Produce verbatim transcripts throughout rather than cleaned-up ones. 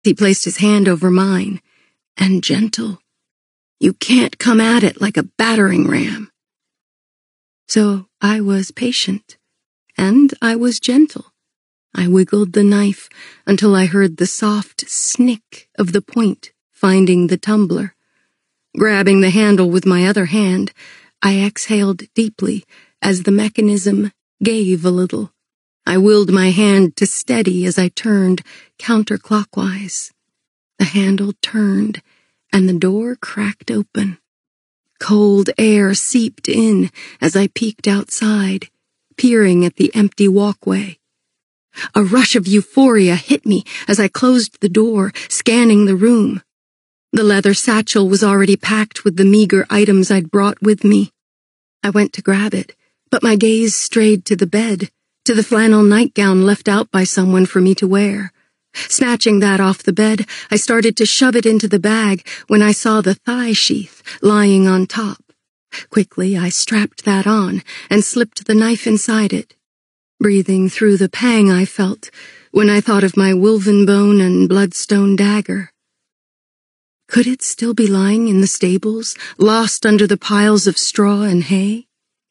He placed his hand over mine, and gentle. You can't come at it like a battering ram. So I was patient, and I was gentle. I wiggled the knife until I heard the soft snick of the point finding the tumbler. Grabbing the handle with my other hand, I exhaled deeply as the mechanism gave a little. I willed my hand to steady as I turned counterclockwise. The handle turned, and the door cracked open. Cold air seeped in as I peeked outside, peering at the empty walkway. A rush of euphoria hit me as I closed the door, scanning the room. The leather satchel was already packed with the meager items I'd brought with me. I went to grab it, but my gaze strayed to the bed, to the flannel nightgown left out by someone for me to wear. Snatching that off the bed, I started to shove it into the bag when I saw the thigh sheath lying on top. Quickly, I strapped that on and slipped the knife inside it, breathing through the pang I felt when I thought of my wolven bone and bloodstone dagger. Could it still be lying in the stables, lost under the piles of straw and hay?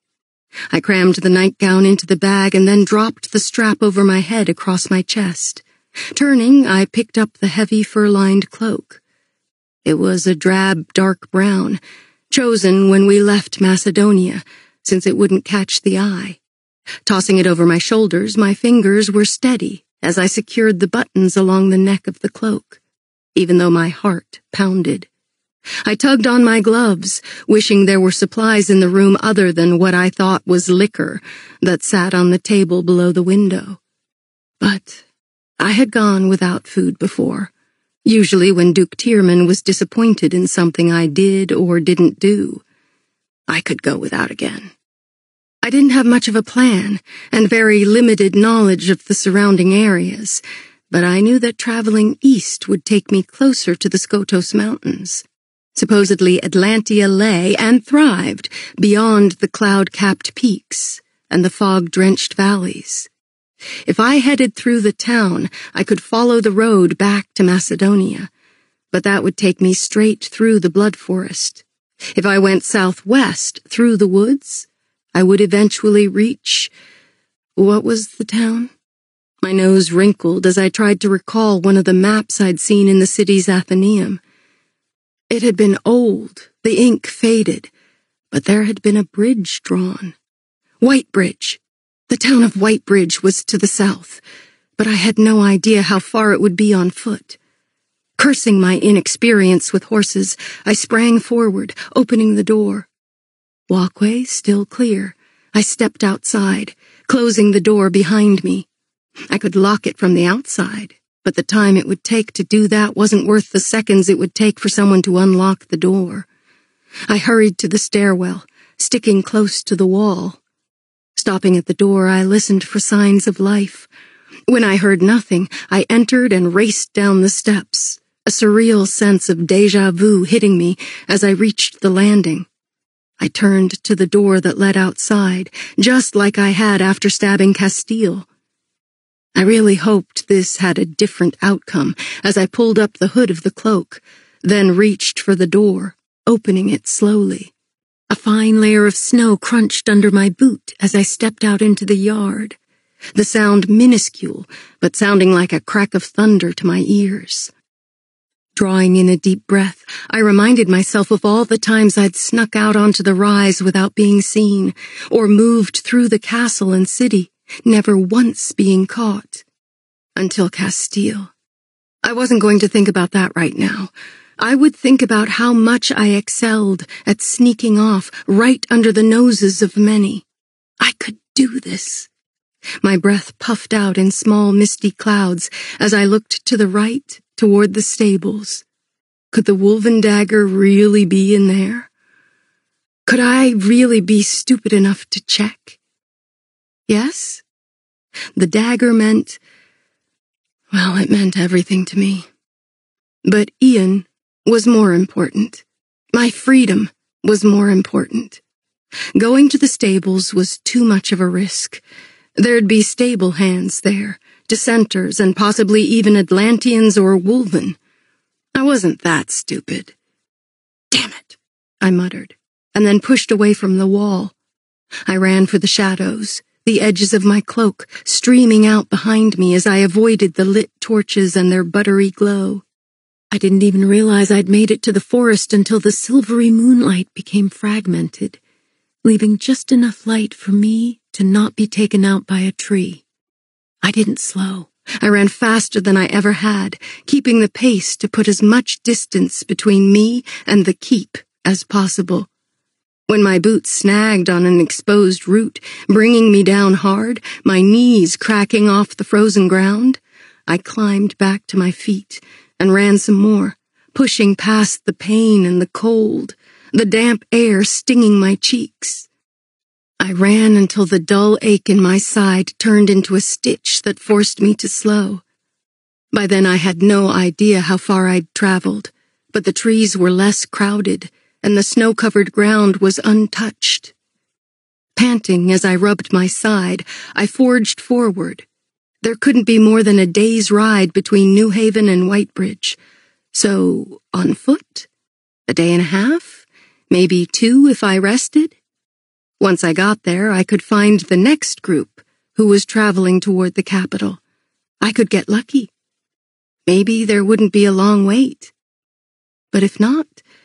I crammed the nightgown into the bag and then dropped the strap over my head across my chest. Turning, I picked up the heavy fur-lined cloak. It was a drab dark brown, chosen when we left Macedonia, since it wouldn't catch the eye. Tossing it over my shoulders, my fingers were steady as I secured the buttons along the neck of the cloak, even though my heart pounded. I tugged on my gloves, wishing there were supplies in the room other than what I thought was liquor that sat on the table below the window. But I had gone without food before, usually when Duke Tierman was disappointed in something I did or didn't do. I could go without again. I didn't have much of a plan and very limited knowledge of the surrounding areas, but I knew that traveling east would take me closer to the Skotos Mountains. Supposedly Atlantia lay and thrived beyond the cloud-capped peaks and the fog-drenched valleys. If I headed through the town, I could follow the road back to Macedonia, but that would take me straight through the blood forest. If I went southwest through the woods, I would eventually reach... what was the town? My nose wrinkled as I tried to recall one of the maps I'd seen in the city's Athenaeum. It had been old, the ink faded, but there had been a bridge drawn. Whitebridge. The town of Whitebridge was to the south, but I had no idea how far it would be on foot. Cursing my inexperience with horses, I sprang forward, opening the door. Walkway still clear. I stepped outside, closing the door behind me. I could lock it from the outside, but the time it would take to do that wasn't worth the seconds it would take for someone to unlock the door. I hurried to the stairwell, sticking close to the wall. Stopping at the door, I listened for signs of life. When I heard nothing, I entered and raced down the steps, a surreal sense of déjà vu hitting me as I reached the landing. I turned to the door that led outside, just like I had after stabbing Castile. I really hoped this had a different outcome as I pulled up the hood of the cloak, then reached for the door, opening it slowly. A fine layer of snow crunched under my boot as I stepped out into the yard, the sound minuscule, but sounding like a crack of thunder to my ears. Drawing in a deep breath, I reminded myself of all the times I'd snuck out onto the rise without being seen, or moved through the castle and city, never once being caught. Until Castile. I wasn't going to think about that right now. I would think about how much I excelled at sneaking off right under the noses of many. I could do this. My breath puffed out in small misty clouds as I looked to the right toward the stables. Could the wolven dagger really be in there? Could I really be stupid enough to check? Yes? The dagger meant... well, it meant everything to me. But Ian was more important. My freedom was more important. Going to the stables was too much of a risk. There'd be stable hands there, dissenters, and possibly even Atlanteans or Wolven. I wasn't that stupid. Damn it, I muttered, and then pushed away from the wall. I ran for the shadows, the edges of my cloak streaming out behind me as I avoided the lit torches and their buttery glow. I didn't even realize I'd made it to the forest until the silvery moonlight became fragmented, leaving just enough light for me to not be taken out by a tree. I didn't slow. I ran faster than I ever had, keeping the pace to put as much distance between me and the keep as possible. When my boots snagged on an exposed root, bringing me down hard, my knees cracking off the frozen ground, I climbed back to my feet and ran some more, pushing past the pain and the cold, the damp air stinging my cheeks. I ran until the dull ache in my side turned into a stitch that forced me to slow. By then I had no idea how far I'd traveled, but the trees were less crowded, and the snow-covered ground was untouched. Panting as I rubbed my side, I forged forward. There couldn't be more than a day's ride between New Haven and Whitebridge. So, on foot? A day and a half? Maybe two if I rested? Once I got there, I could find the next group, who was traveling toward the capital. I could get lucky. Maybe there wouldn't be a long wait. But if not,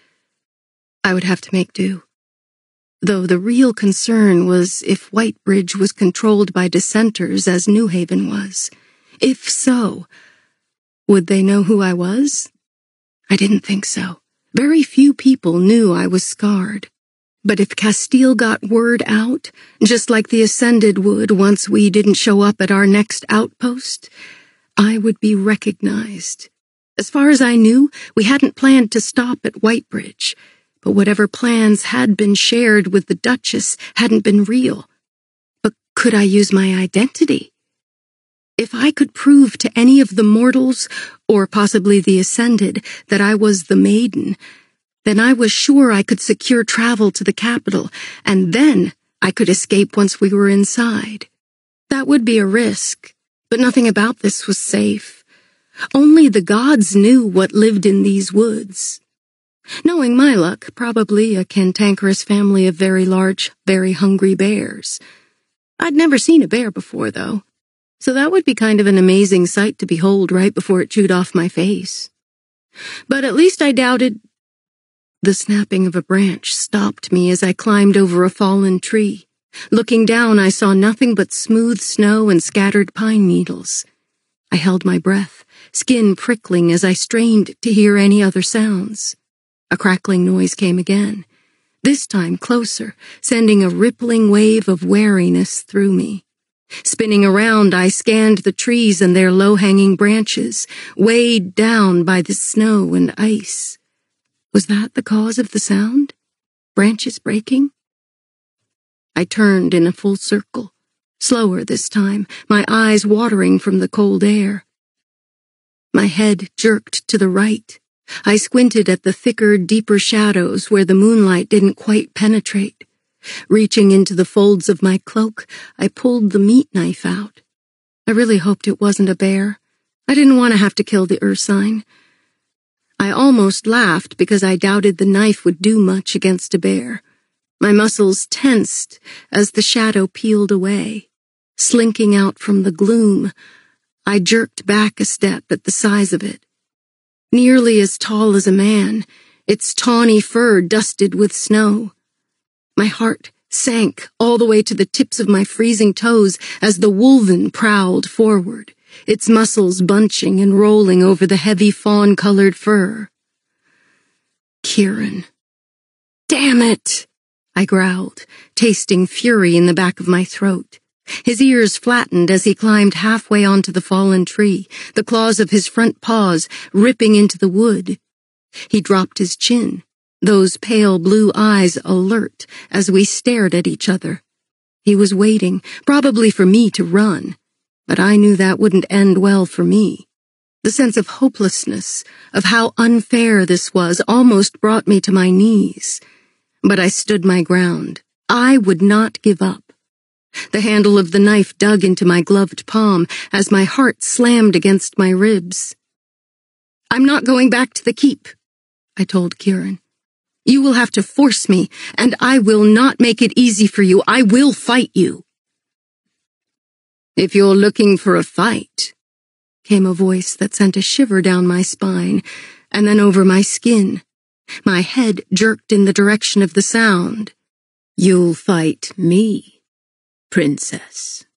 I would have to make do. Though the real concern was if Whitebridge was controlled by dissenters as New Haven was. If so, would they know who I was? I didn't think so. Very few people knew I was scarred. But if Castile got word out, just like the Ascended would once we didn't show up at our next outpost, I would be recognized. As far as I knew, we hadn't planned to stop at Whitebridge, but whatever plans had been shared with the Duchess hadn't been real. But could I use my identity? If I could prove to any of the mortals, or possibly the Ascended, that I was the Maiden, then I was sure I could secure travel to the capital, and then I could escape once we were inside. That would be a risk, but nothing about this was safe. Only the gods knew what lived in these woods. Knowing my luck, probably a cantankerous family of very large, very hungry bears. I'd never seen a bear before, though, so that would be kind of an amazing sight to behold right before it chewed off my face. But at least I doubted. The snapping of a branch stopped me as I climbed over a fallen tree. Looking down, I saw nothing but smooth snow and scattered pine needles. I held my breath, skin prickling as I strained to hear any other sounds. A crackling noise came again, this time closer, sending a rippling wave of wariness through me. Spinning around, I scanned the trees and their low-hanging branches, weighed down by the snow and ice. Was that the cause of the sound? Branches breaking? I turned in a full circle, slower this time, my eyes watering from the cold air. My head jerked to the right. I squinted at the thicker, deeper shadows where the moonlight didn't quite penetrate. Reaching into the folds of my cloak, I pulled the meat knife out. I really hoped it wasn't a bear. I didn't want to have to kill the ursine. I almost laughed because I doubted the knife would do much against a bear. My muscles tensed as the shadow peeled away. Slinking out from the gloom, I jerked back a step at the size of it. Nearly as tall as a man, its tawny fur dusted with snow. My heart sank all the way to the tips of my freezing toes as the wolven prowled forward, its muscles bunching and rolling over the heavy fawn-colored fur. Kieran. Damn it! I growled, tasting fury in the back of my throat. His ears flattened as he climbed halfway onto the fallen tree, the claws of his front paws ripping into the wood. He dropped his chin, those pale blue eyes alert as we stared at each other. He was waiting, probably for me to run, but I knew that wouldn't end well for me. The sense of hopelessness, of how unfair this was, almost brought me to my knees. But I stood my ground. I would not give up. The handle of the knife dug into my gloved palm as my heart slammed against my ribs. "I'm not going back to the keep," I told Kieran. "You will have to force me, and I will not make it easy for you. I will fight you." "If you're looking for a fight," came a voice that sent a shiver down my spine and then over my skin. My head jerked in the direction of the sound. "You'll fight me, princess."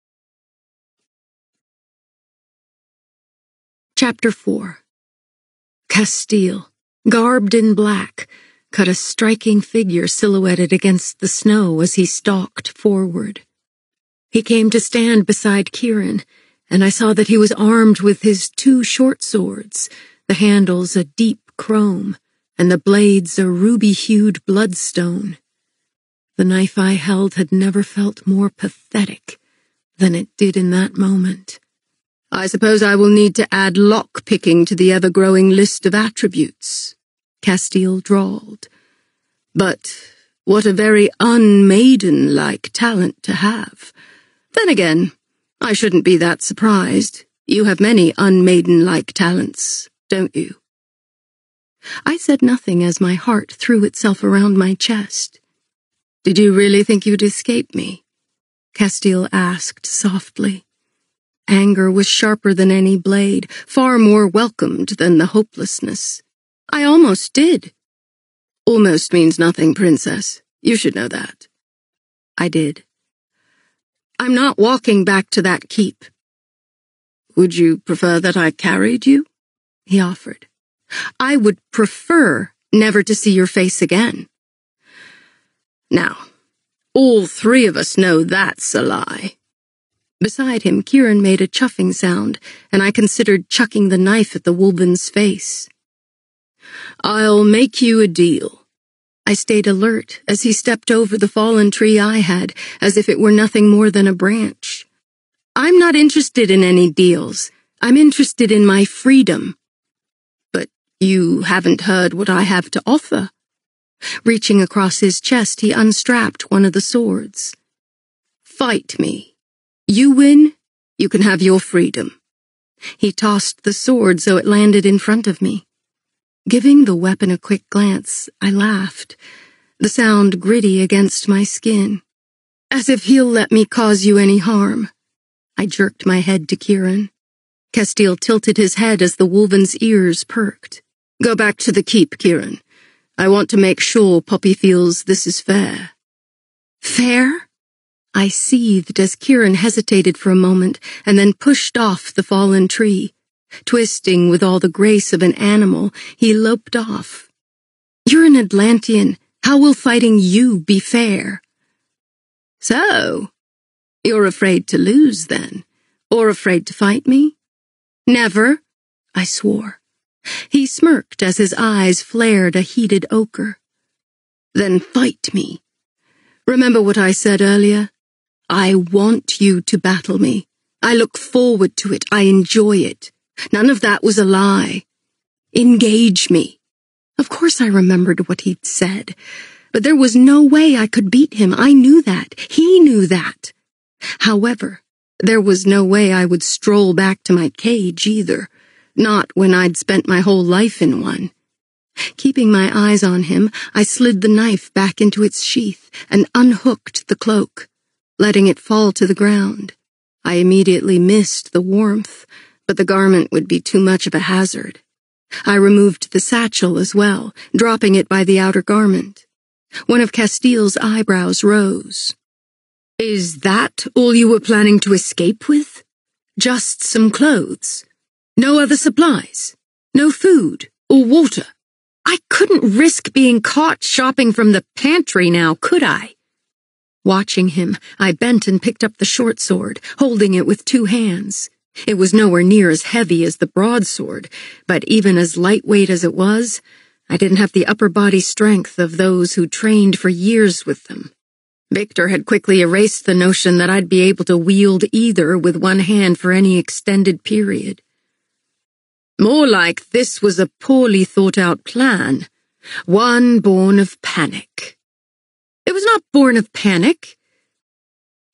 Chapter four. Castile, garbed in black, cut a striking figure silhouetted against the snow as he stalked forward. He came to stand beside Kieran, and I saw that he was armed with his two short swords, the handles a deep chrome, and the blades a ruby-hued bloodstone. The knife I held had never felt more pathetic than it did in that moment. "I suppose I will need to add lock-picking to the ever-growing list of attributes," Castile drawled. "But what a very unmaiden-like talent to have. Then again, I shouldn't be that surprised. You have many unmaiden-like talents, don't you?" I said nothing as my heart threw itself around my chest. "Did you really think you'd escape me?" Castile asked softly. Anger was sharper than any blade, far more welcomed than the hopelessness. "I almost did." "Almost means nothing, princess. You should know that." I did. "I'm not walking back to that keep." "Would you prefer that I carried you?" he offered. "I would prefer never to see your face again." "Now, all three of us know that's a lie." Beside him, Kieran made a chuffing sound, and I considered chucking the knife at the woman's face. "I'll make you a deal." I stayed alert as he stepped over the fallen tree I had, as if it were nothing more than a branch. "I'm not interested in any deals. I'm interested in my freedom." "But you haven't heard what I have to offer." Reaching across his chest, he unstrapped one of the swords. "Fight me. You win, you can have your freedom." He tossed the sword so it landed in front of me. Giving the weapon a quick glance, I laughed, the sound gritty against my skin. "As if he'll let me cause you any harm." I jerked my head to Kieran. Castile tilted his head as the woman's ears perked. "Go back to the keep, Kieran. I want to make sure Poppy feels this is fair." "Fair?" I seethed as Kieran hesitated for a moment and then pushed off the fallen tree. Twisting with all the grace of an animal, he loped off. "You're an Atlantean. How will fighting you be fair?" "So, you're afraid to lose, then? Or afraid to fight me?" "Never," I swore. He smirked as his eyes flared a heated ochre. "Then fight me. Remember what I said earlier? I want you to battle me. I look forward to it. I enjoy it. None of that was a lie. Engage me." Of course I remembered what he'd said, but there was no way I could beat him. I knew that. He knew that. However, there was no way I would stroll back to my cage either, not when I'd spent my whole life in one. Keeping my eyes on him, I slid the knife back into its sheath and unhooked the cloak, letting it fall to the ground. I immediately missed the warmth, but the garment would be too much of a hazard. I removed the satchel as well, dropping it by the outer garment. One of Castile's eyebrows rose. "Is that all you were planning to escape with? Just some clothes? No other supplies? No food or water?" I couldn't risk being caught shopping from the pantry now, could I? Watching him, I bent and picked up the short sword, holding it with two hands. It was nowhere near as heavy as the broadsword, but even as lightweight as it was, I didn't have the upper body strength of those who trained for years with them. Victor had quickly erased the notion that I'd be able to wield either with one hand for any extended period. More like this was a poorly thought-out plan, one born of panic. It was not born of panic.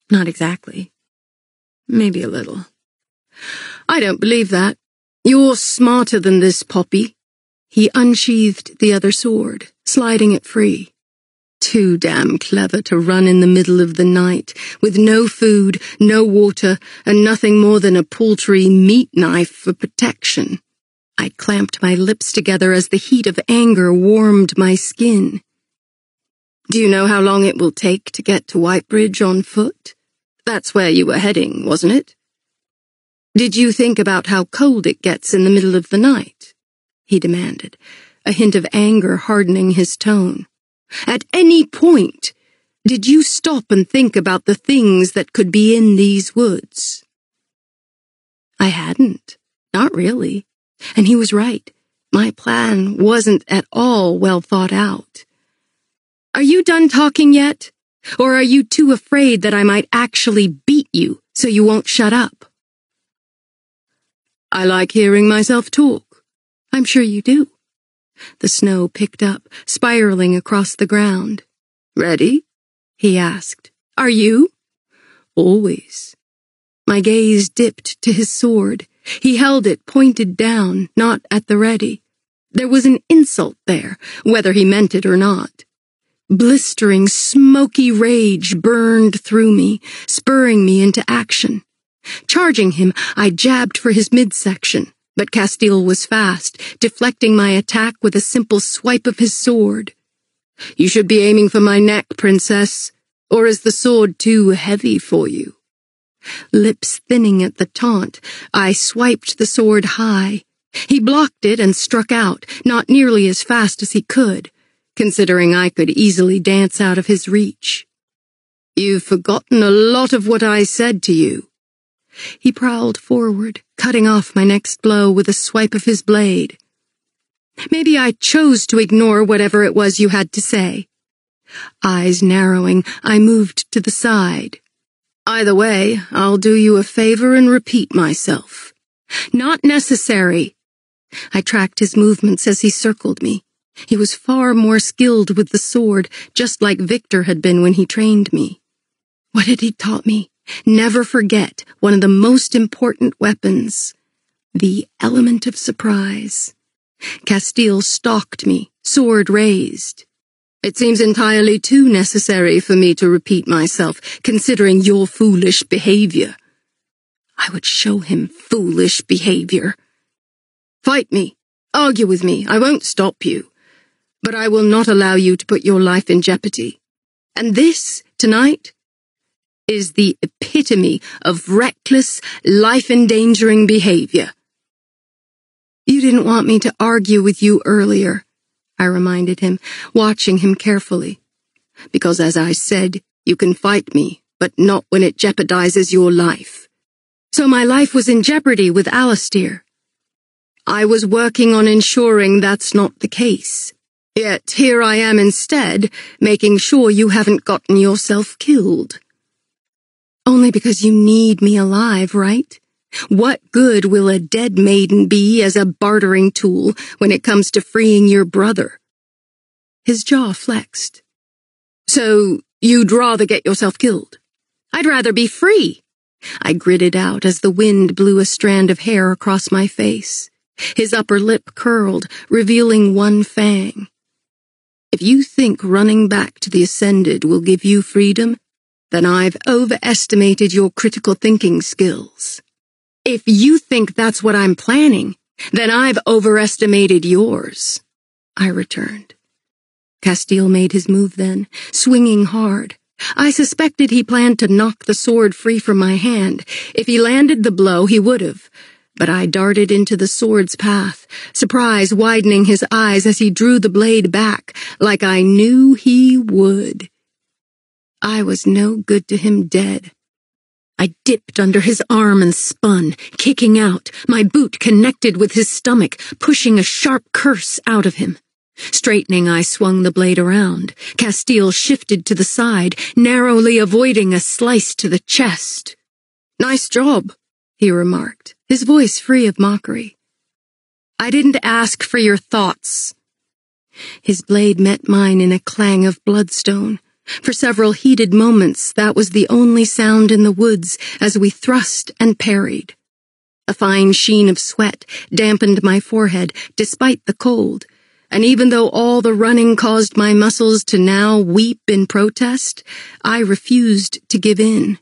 Not exactly. Maybe a little. I don't believe that. You're smarter than this, Poppy. He unsheathed the other sword, sliding it free. Too damn clever to run in the middle of the night, with no food, no water, and nothing more than a paltry meat knife for protection. I clamped my lips together as the heat of anger warmed my skin. Do you know how long it will take to get to Whitebridge on foot? That's where you were heading, wasn't it? Did you think about how cold it gets in the middle of the night? He demanded, a hint of anger hardening his tone. At any point, did you stop and think about the things that could be in these woods? I hadn't. Not really. And he was right. My plan wasn't at all well thought out. Are you done talking yet? Or are you too afraid that I might actually beat you so you won't shut up? I like hearing myself talk. I'm sure you do. The snow picked up, spiraling across the ground. Ready? He asked. Are you? Always. My gaze dipped to his sword. He held it pointed down, not at the ready. There was an insult there, whether he meant it or not. Blistering, smoky rage burned through me, spurring me into action. Charging him, I jabbed for his midsection, but Castile was fast, deflecting my attack with a simple swipe of his sword. You should be aiming for my neck, princess, or is the sword too heavy for you? Lips thinning at the taunt, I swiped the sword high. He blocked it and struck out, not nearly as fast as he could, considering I could easily dance out of his reach. You've forgotten a lot of what I said to you. He prowled forward, cutting off my next blow with a swipe of his blade. Maybe I chose to ignore whatever it was you had to say. Eyes narrowing, I moved to the side. Either way, I'll do you a favor and repeat myself. Not necessary. I tracked his movements as he circled me. He was far more skilled with the sword, just like Victor had been when he trained me. What had he taught me? Never forget one of the most important weapons, the element of surprise. Castile stalked me, sword raised. It seems entirely too necessary for me to repeat myself, considering your foolish behavior. I would show him foolish behavior. Fight me, argue with me, I won't stop you. But I will not allow you to put your life in jeopardy. And this, tonight, is the epitome of reckless, life-endangering behavior. You didn't want me to argue with you earlier, I reminded him, watching him carefully. Because as I said, you can fight me, but not when it jeopardizes your life. So my life was in jeopardy with Alistair. I was working on ensuring that's not the case. Yet here I am instead, making sure you haven't gotten yourself killed. Only because you need me alive, right? What good will a dead maiden be as a bartering tool when it comes to freeing your brother? His jaw flexed. So you'd rather get yourself killed? I'd rather be free. I gritted out as the wind blew a strand of hair across my face. His upper lip curled, revealing one fang. If you think running back to the Ascended will give you freedom, then I've overestimated your critical thinking skills. If you think that's what I'm planning, then I've overestimated yours, I returned. Castile made his move then, swinging hard. I suspected he planned to knock the sword free from my hand. If he landed the blow, he would have. But I darted into the sword's path, surprise widening his eyes as he drew the blade back, like I knew he would. I was no good to him dead. I dipped under his arm and spun, kicking out, my boot connected with his stomach, pushing a sharp curse out of him. Straightening, I swung the blade around. Castile shifted to the side, narrowly avoiding a slice to the chest. Nice job, he remarked, his voice free of mockery. I didn't ask for your thoughts. His blade met mine in a clang of bloodstone. For several heated moments, that was the only sound in the woods as we thrust and parried. A fine sheen of sweat dampened my forehead despite the cold, and even though all the running caused my muscles to now weep in protest, I refused to give in.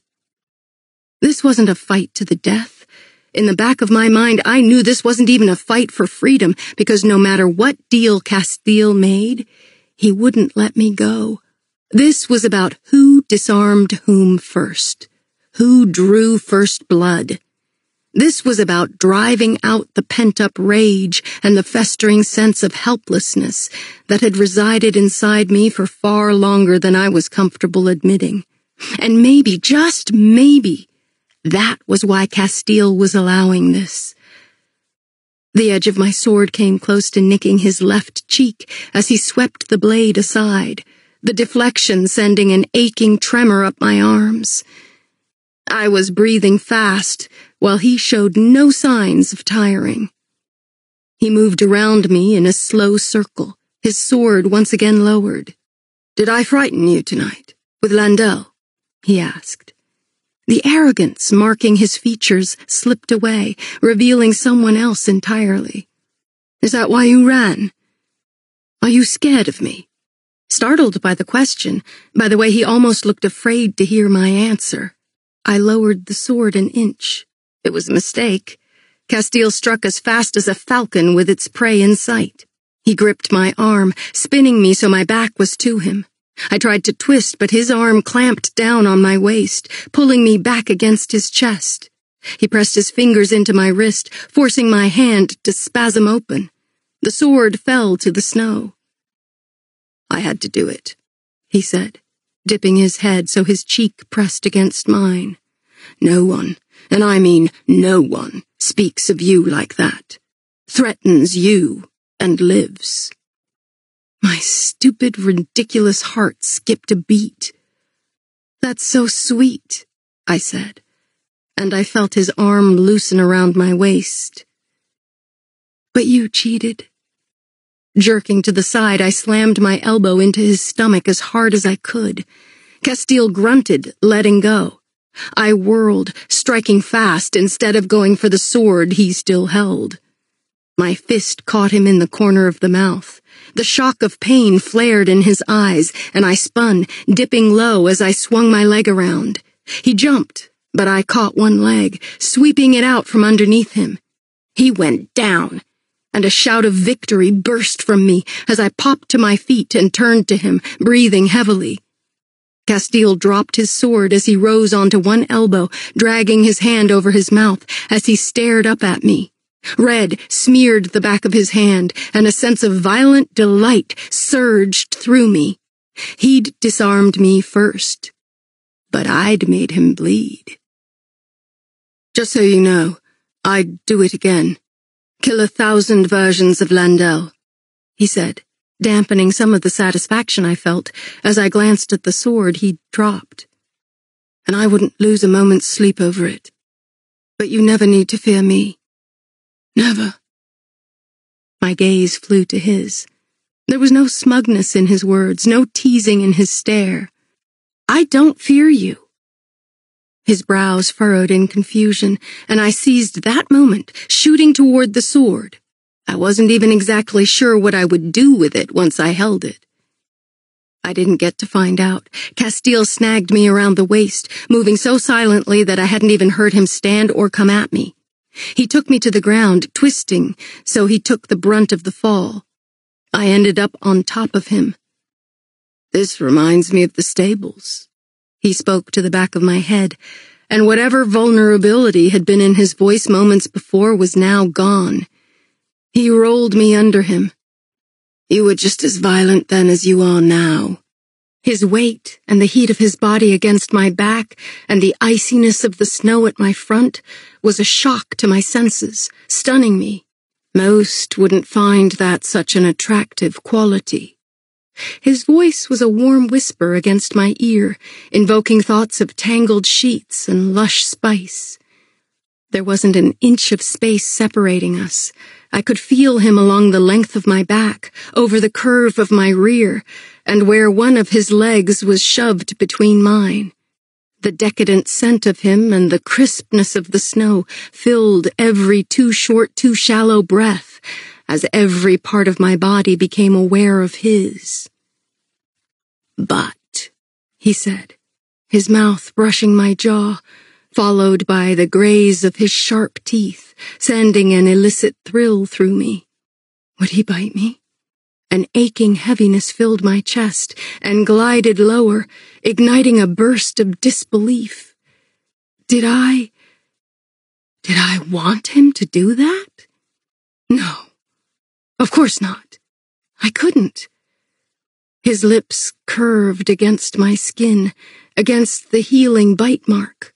This wasn't a fight to the death. In the back of my mind, I knew this wasn't even a fight for freedom, because no matter what deal Castile made, he wouldn't let me go. This was about who disarmed whom first, who drew first blood. This was about driving out the pent-up rage and the festering sense of helplessness that had resided inside me for far longer than I was comfortable admitting. And maybe, just maybe, that was why Castile was allowing this. The edge of my sword came close to nicking his left cheek as he swept the blade aside, the deflection sending an aching tremor up my arms. I was breathing fast, while he showed no signs of tiring. He moved around me in a slow circle, his sword once again lowered. "Did I frighten you tonight, with Landel?" he asked. The arrogance marking his features slipped away, revealing someone else entirely. "Is that why you ran? Are you scared of me?" Startled by the question, by the way he almost looked afraid to hear my answer, I lowered the sword an inch. It was a mistake. Castile struck as fast as a falcon with its prey in sight. He gripped my arm, spinning me so my back was to him. I tried to twist, but his arm clamped down on my waist, pulling me back against his chest. He pressed his fingers into my wrist, forcing my hand to spasm open. The sword fell to the snow. "I had to do it," he said, dipping his head so his cheek pressed against mine. "No one, and I mean no one, speaks of you like that, threatens you, and lives." My stupid, ridiculous heart skipped a beat. "That's so sweet," I said, and I felt his arm loosen around my waist. "But you cheated." Jerking to the side, I slammed my elbow into his stomach as hard as I could. Castile grunted, letting go. I whirled, striking fast instead of going for the sword he still held. My fist caught him in the corner of the mouth. The shock of pain flared in his eyes, and I spun, dipping low as I swung my leg around. He jumped, but I caught one leg, sweeping it out from underneath him. He went down, and a shout of victory burst from me as I popped to my feet and turned to him, breathing heavily. Castile dropped his sword as he rose onto one elbow, dragging his hand over his mouth as he stared up at me. Red smeared the back of his hand, and a sense of violent delight surged through me. He'd disarmed me first, but I'd made him bleed. "Just so you know, I'd do it again. Kill a thousand versions of Landel," he said, dampening some of the satisfaction I felt as I glanced at the sword he'd dropped. "And I wouldn't lose a moment's sleep over it. But you never need to fear me. Never." My gaze flew to his. There was no smugness in his words, no teasing in his stare. "I don't fear you." His brows furrowed in confusion, and I seized that moment, shooting toward the sword. I wasn't even exactly sure what I would do with it once I held it. I didn't get to find out. Castile snagged me around the waist, moving so silently that I hadn't even heard him stand or come at me. He took me to the ground, twisting, so he took the brunt of the fall. I ended up on top of him. "This reminds me of the stables." He spoke to the back of my head, and whatever vulnerability had been in his voice moments before was now gone. He rolled me under him. "You were just as violent then as you are now." His weight and the heat of his body against my back and the iciness of the snow at my front was a shock to my senses, stunning me. Most wouldn't find that such an attractive quality. His voice was a warm whisper against my ear, invoking thoughts of tangled sheets and lush spice. There wasn't an inch of space separating us. I could feel him along the length of my back, over the curve of my rear, and where one of his legs was shoved between mine. The decadent scent of him and the crispness of the snow filled every too short, too shallow breath, as every part of my body became aware of his. "But," he said, his mouth brushing my jaw, followed by the graze of his sharp teeth, sending an illicit thrill through me. Would he bite me? An aching heaviness filled my chest and glided lower, igniting a burst of disbelief. Did I... Did I want him to do that? No. Of course not. I couldn't. His lips curved against my skin, against the healing bite mark.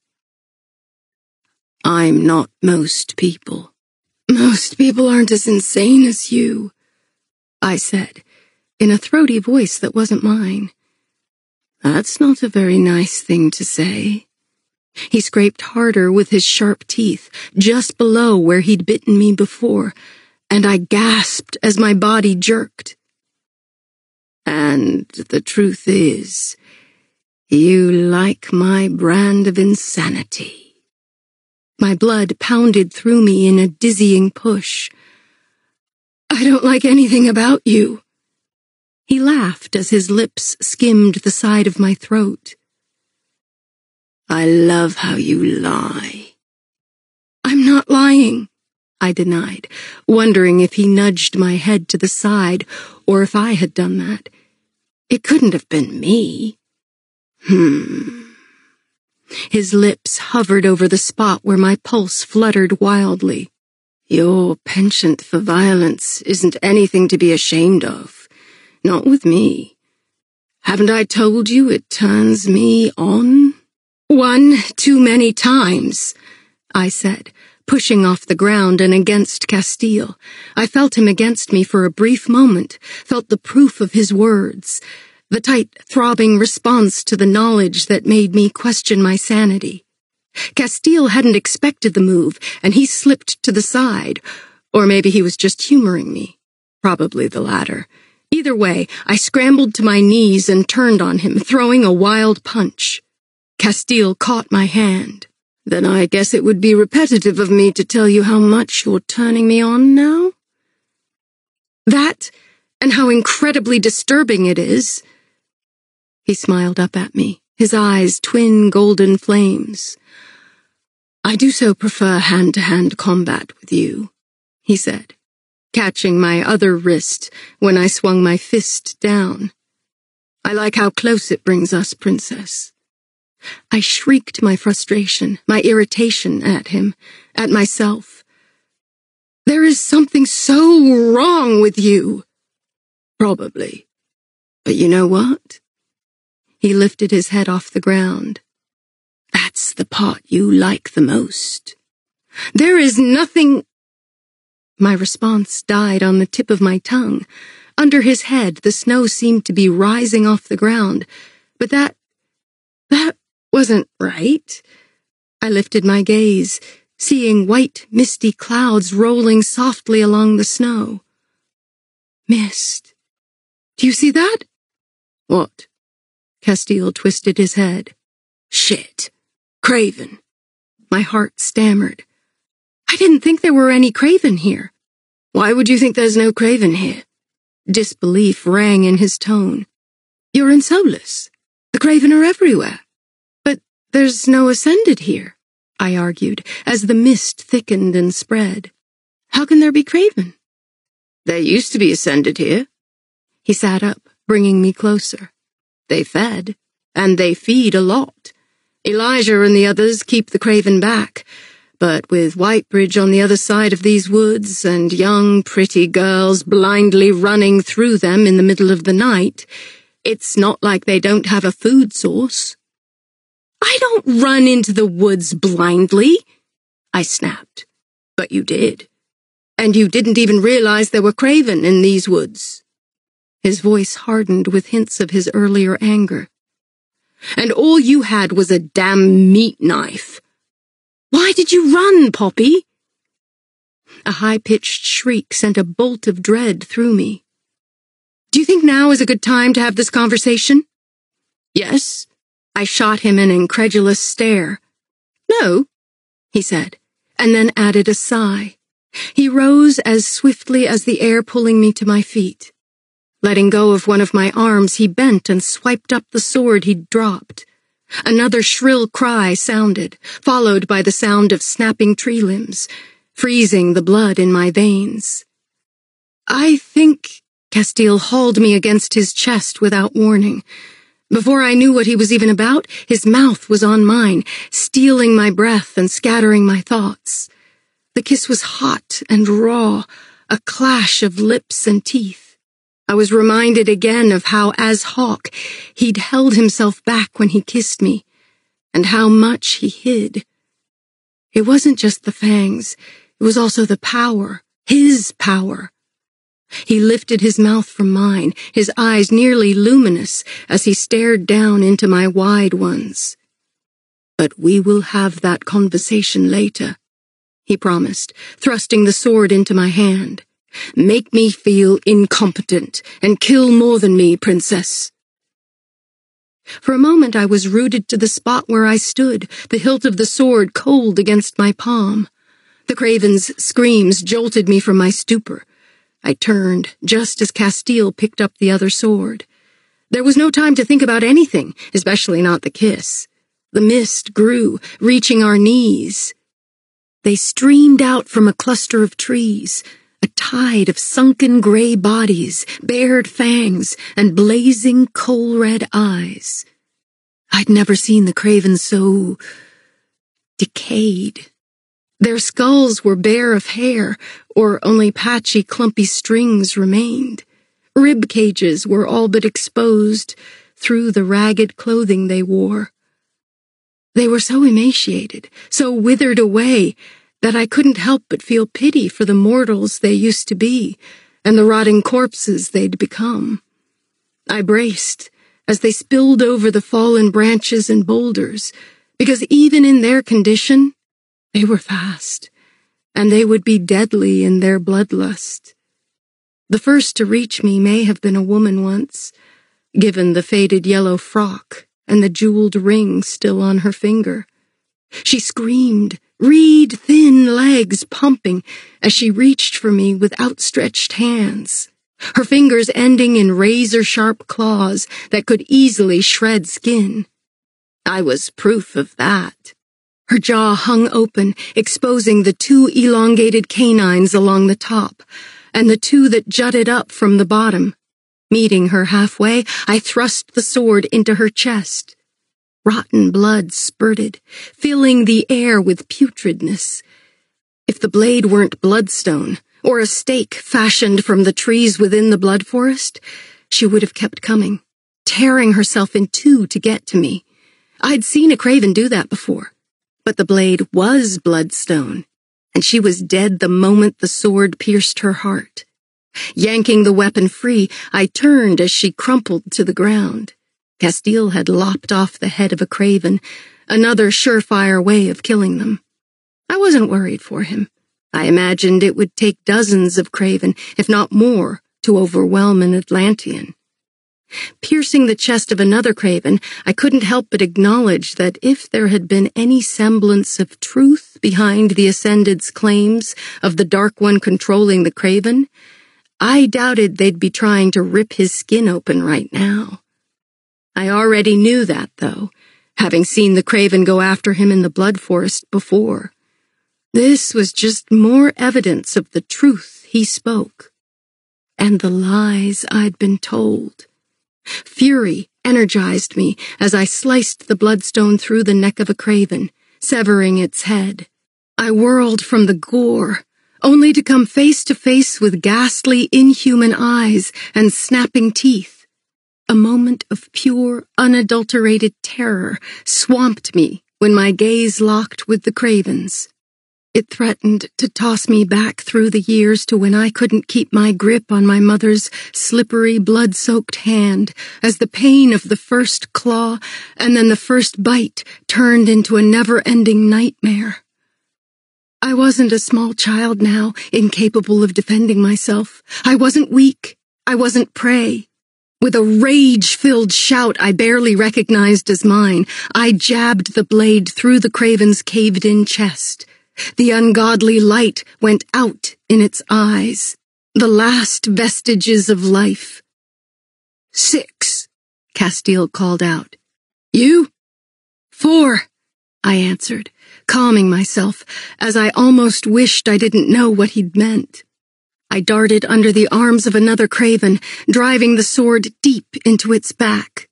"I'm not most people. Most people aren't as insane as you," I said, in a throaty voice that wasn't mine. "That's not a very nice thing to say." He scraped harder with his sharp teeth, just below where he'd bitten me before, and I gasped as my body jerked. "And the truth is, you like my brand of insanity." My blood pounded through me in a dizzying push. "I don't like anything about you." He laughed as his lips skimmed the side of my throat. "I love how you lie." "I'm not lying," I denied, wondering if he nudged my head to the side or if I had done that. It couldn't have been me. Hmm. His lips hovered over the spot where my pulse fluttered wildly. "Your penchant for violence isn't anything to be ashamed of. Not with me. Haven't I told you it turns me on?" "One too many times," I said, pushing off the ground and against Castile. I felt him against me for a brief moment, felt the proof of his words, the tight, throbbing response to the knowledge that made me question my sanity. Castile hadn't expected the move, and he slipped to the side, or maybe he was just humoring me. Probably the latter. Either way, I scrambled to my knees and turned on him, throwing a wild punch. Castile caught my hand. "Then I guess it would be repetitive of me to tell you how much you're turning me on now?" "That, and how incredibly disturbing it is." He smiled up at me, his eyes twin golden flames. "I do so prefer hand-to-hand combat with you," he said, catching my other wrist when I swung my fist down. "I like how close it brings us, Princess." I shrieked my frustration, my irritation at him, at myself. "There is something so wrong with you." "Probably. But you know what?" He lifted his head off the ground. "That's the part you like the most." "There is nothing—" My response died on the tip of my tongue. Under his head, the snow seemed to be rising off the ground, but that... that wasn't right. I lifted my gaze, seeing white, misty clouds rolling softly along the snow. "Mist. Do you see that?" "What?" Castile twisted his head. "Shit. Craven." My heart stammered. "I didn't think there were any craven here." "Why would you think there's no craven here?" Disbelief rang in his tone. "You're in Solus. The craven are everywhere." "But there's no ascended here," I argued, as the mist thickened and spread. "How can there be craven?" "There used to be ascended here." He sat up, bringing me closer. "They fed, and they feed a lot. Elijah and the others keep the craven back, but with Whitebridge on the other side of these woods and young, pretty girls blindly running through them in the middle of the night, it's not like they don't have a food source." "I don't run into the woods blindly," I snapped. "But you did. And you didn't even realize there were craven in these woods." His voice hardened with hints of his earlier anger. "And all you had was a damn meat knife. Why did you run, Poppy?" A high-pitched shriek sent a bolt of dread through me. Do you think now is a good time to have this conversation? Yes. I shot him an incredulous stare. No, he said, and then added a sigh. He rose as swiftly as the air pulling me to my feet. Letting go of one of my arms, he bent and swiped up the sword he'd dropped. Another shrill cry sounded, followed by the sound of snapping tree limbs, freezing the blood in my veins. I think Castile hauled me against his chest without warning. Before I knew what he was even about, his mouth was on mine, stealing my breath and scattering my thoughts. The kiss was hot and raw, a clash of lips and teeth. I was reminded again of how, as Hawk, he'd held himself back when he kissed me, and how much he hid. It wasn't just the fangs, it was also the power, his power. He lifted his mouth from mine, his eyes nearly luminous, as he stared down into my wide ones. But we will have that conversation later, he promised, thrusting the sword into my hand. Make me feel incompetent, and kill more than me, princess. For a moment I was rooted to the spot where I stood, the hilt of the sword cold against my palm. The craven's screams jolted me from my stupor. I turned, just as Castile picked up the other sword. There was no time to think about anything, especially not the kiss. The mist grew, reaching our knees. They streamed out from a cluster of trees, a tide of sunken gray bodies, bared fangs, and blazing coal-red eyes. I'd never seen the craven so decayed. Their skulls were bare of hair, or only patchy, clumpy strings remained. Rib cages were all but exposed through the ragged clothing they wore. They were so emaciated, so withered away, that I couldn't help but feel pity for the mortals they used to be, and the rotting corpses they'd become. I braced as they spilled over the fallen branches and boulders, because even in their condition, they were fast, and they would be deadly in their bloodlust. The first to reach me may have been a woman once, given the faded yellow frock and the jeweled ring still on her finger. She screamed, reed-thin legs pumping, as she reached for me with outstretched hands, her fingers ending in razor-sharp claws that could easily shred skin. I was proof of that. Her jaw hung open, exposing the two elongated canines along the top, and the two that jutted up from the bottom. Meeting her halfway, I thrust the sword into her chest. Rotten blood spurted, filling the air with putridness. If the blade weren't bloodstone, or a stake fashioned from the trees within the blood forest, she would have kept coming, tearing herself in two to get to me. I'd seen a craven do that before, but the blade was bloodstone, and she was dead the moment the sword pierced her heart. Yanking the weapon free, I turned as she crumpled to the ground. Castile had lopped off the head of a craven, another surefire way of killing them. I wasn't worried for him. I imagined it would take dozens of craven, if not more, to overwhelm an Atlantean. Piercing the chest of another craven, I couldn't help but acknowledge that if there had been any semblance of truth behind the Ascended's claims of the Dark One controlling the craven, I doubted they'd be trying to rip his skin open right now. I already knew that, though, having seen the craven go after him in the blood forest before. This was just more evidence of the truth he spoke, and the lies I'd been told. Fury energized me as I sliced the bloodstone through the neck of a craven, severing its head. I whirled from the gore, only to come face to face with ghastly, inhuman eyes and snapping teeth. A moment of pure, unadulterated terror swamped me when my gaze locked with the craven's. It threatened to toss me back through the years to when I couldn't keep my grip on my mother's slippery, blood-soaked hand, as the pain of the first claw and then the first bite turned into a never-ending nightmare. I wasn't a small child now, incapable of defending myself. I wasn't weak. I wasn't prey. With a rage-filled shout I barely recognized as mine, I jabbed the blade through the craven's caved-in chest. The ungodly light went out in its eyes, the last vestiges of life. Six, Castile called out. You? Four, I answered, calming myself, as I almost wished I didn't know what he'd meant. I darted under the arms of another craven, driving the sword deep into its back.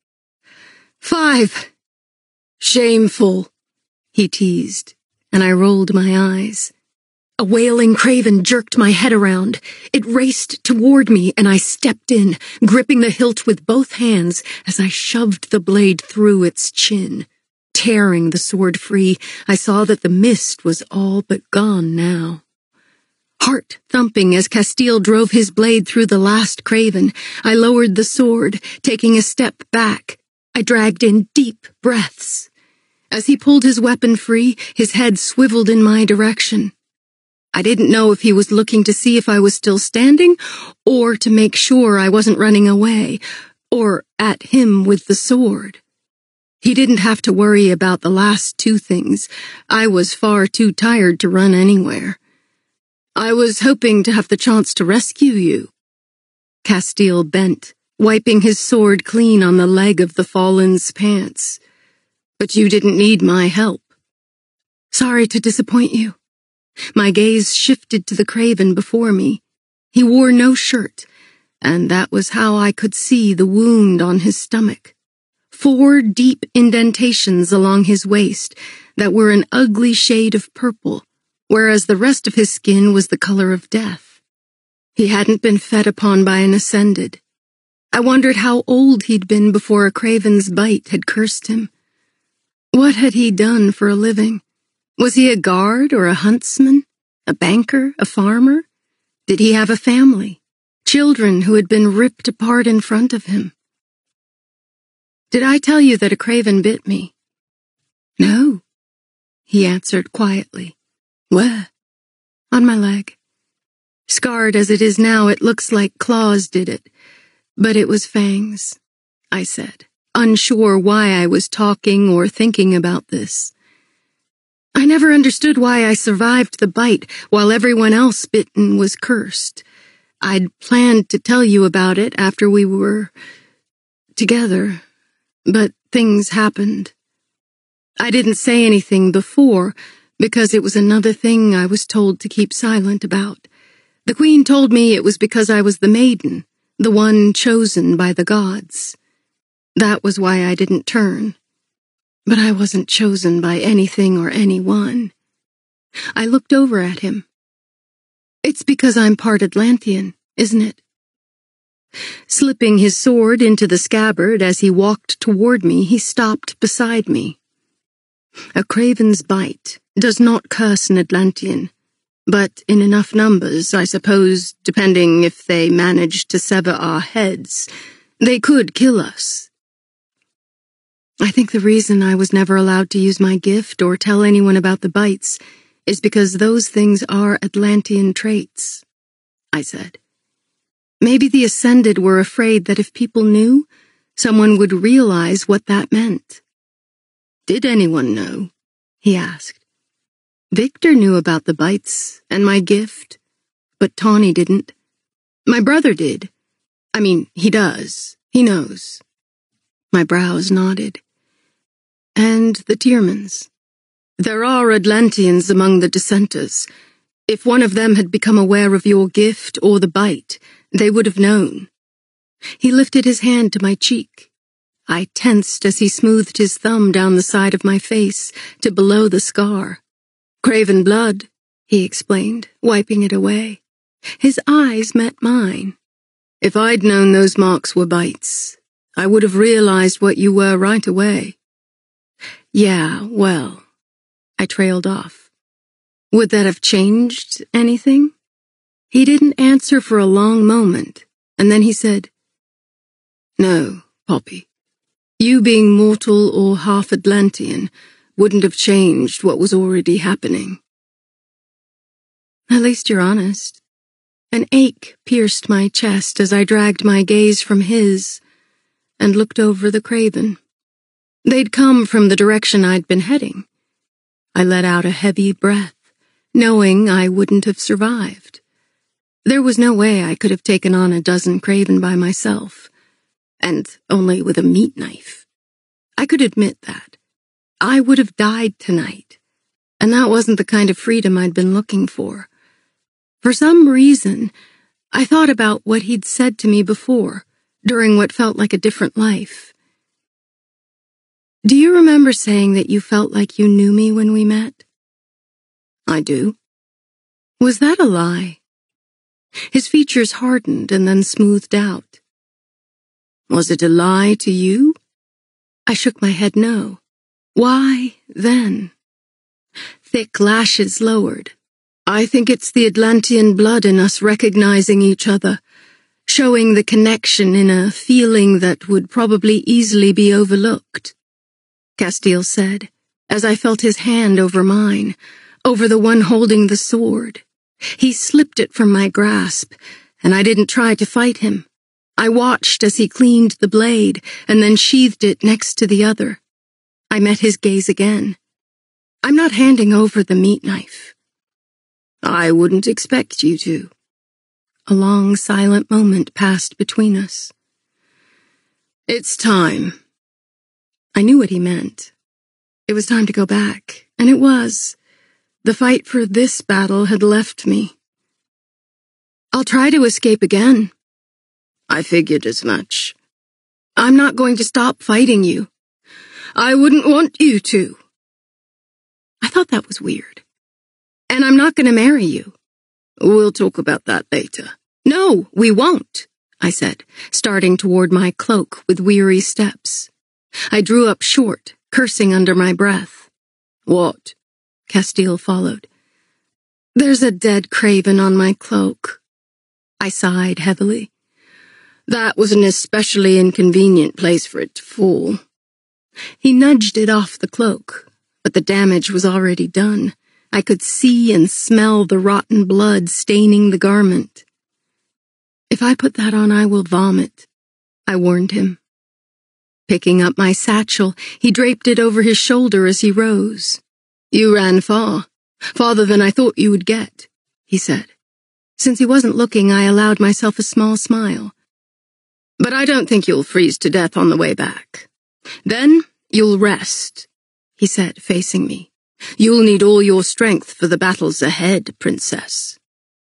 Five. Shameful, he teased, and I rolled my eyes. A wailing craven jerked my head around. It raced toward me, and I stepped in, gripping the hilt with both hands as I shoved the blade through its chin. Tearing the sword free, I saw that the mist was all but gone now. Heart thumping as Castile drove his blade through the last craven, I lowered the sword, taking a step back. I dragged in deep breaths. As he pulled his weapon free, his head swiveled in my direction. I didn't know if he was looking to see if I was still standing, or to make sure I wasn't running away, or at him with the sword. He didn't have to worry about the last two things. I was far too tired to run anywhere. I was hoping to have the chance to rescue you. Castile bent, wiping his sword clean on the leg of the fallen's pants. But you didn't need my help. Sorry to disappoint you. My gaze shifted to the craven before me. He wore no shirt, and that was how I could see the wound on his stomach. Four deep indentations along his waist that were an ugly shade of purple, whereas the rest of his skin was the color of death. He hadn't been fed upon by an ascended. I wondered how old he'd been before a craven's bite had cursed him. What had he done for a living? Was he a guard or a huntsman? A banker? A farmer? Did he have a family? Children who had been ripped apart in front of him? Did I tell you that a craven bit me? No, he answered quietly. Where? On my leg. Scarred as it is now, it looks like claws did it. But it was fangs, I said, unsure why I was talking or thinking about this. I never understood why I survived the bite while everyone else bitten was cursed. I'd planned to tell you about it after we were together, but things happened. I didn't say anything before, because it was another thing I was told to keep silent about. The queen told me it was because I was the maiden, the one chosen by the gods. That was why I didn't turn. But I wasn't chosen by anything or anyone. I looked over at him. It's because I'm part Atlantean, isn't it? Slipping his sword into the scabbard as he walked toward me, he stopped beside me. A craven's bite does not curse an Atlantean, but in enough numbers, I suppose, depending if they manage to sever our heads, they could kill us. I think the reason I was never allowed to use my gift or tell anyone about the bites is because those things are Atlantean traits, I said. Maybe the Ascended were afraid that if people knew, someone would realize what that meant. Did anyone know? He asked. Victor knew about the bites and my gift, but Tawny didn't. My brother did. I mean, he does. He knows. My brows nodded. And the Tiermans. There are Atlanteans among the dissenters. If one of them had become aware of your gift or the bite, they would have known. He lifted his hand to my cheek. I tensed as he smoothed his thumb down the side of my face to below the scar. Craven blood, he explained, wiping it away. His eyes met mine. If I'd known those marks were bites, I would have realized what you were right away. Yeah, well, I trailed off. Would that have changed anything? He didn't answer for a long moment, and then he said, No, Poppy. You being mortal or half Atlantean wouldn't have changed what was already happening. At least you're honest. An ache pierced my chest as I dragged my gaze from his and looked over the craven. They'd come from the direction I'd been heading. I let out a heavy breath, knowing I wouldn't have survived. There was no way I could have taken on a dozen craven by myself, and only with a meat knife. I could admit that. I would have died tonight, and that wasn't the kind of freedom I'd been looking for. For some reason, I thought about what he'd said to me before, during what felt like a different life. Do you remember saying that you felt like you knew me when we met? I do. Was that a lie? His features hardened and then smoothed out. Was it a lie to you? I shook my head no. Why, then? Thick lashes lowered. I think it's the Atlantean blood in us recognizing each other, showing the connection in a feeling that would probably easily be overlooked, Castile said, as I felt his hand over mine, over the one holding the sword. He slipped it from my grasp, and I didn't try to fight him. I watched as he cleaned the blade and then sheathed it next to the other. I met his gaze again. I'm not handing over the meat knife. I wouldn't expect you to. A long, silent moment passed between us. It's time. I knew what he meant. It was time to go back, and it was. The fight for this battle had left me. I'll try to escape again. I figured as much. I'm not going to stop fighting you. I wouldn't want you to. I thought that was weird. And I'm not going to marry you. We'll talk about that later. No, we won't, I said, starting toward my cloak with weary steps. I drew up short, cursing under my breath. What? Castile followed. There's a dead craven on my cloak. I sighed heavily. That was an especially inconvenient place for it to fall. He nudged it off the cloak, but the damage was already done. I could see and smell the rotten blood staining the garment. If I put that on, I will vomit, I warned him. Picking up my satchel, he draped it over his shoulder as he rose. You ran far, farther than I thought you would get, he said. Since he wasn't looking, I allowed myself a small smile. But I don't think you'll freeze to death on the way back. Then you'll rest, he said, facing me. You'll need all your strength for the battles ahead, Princess.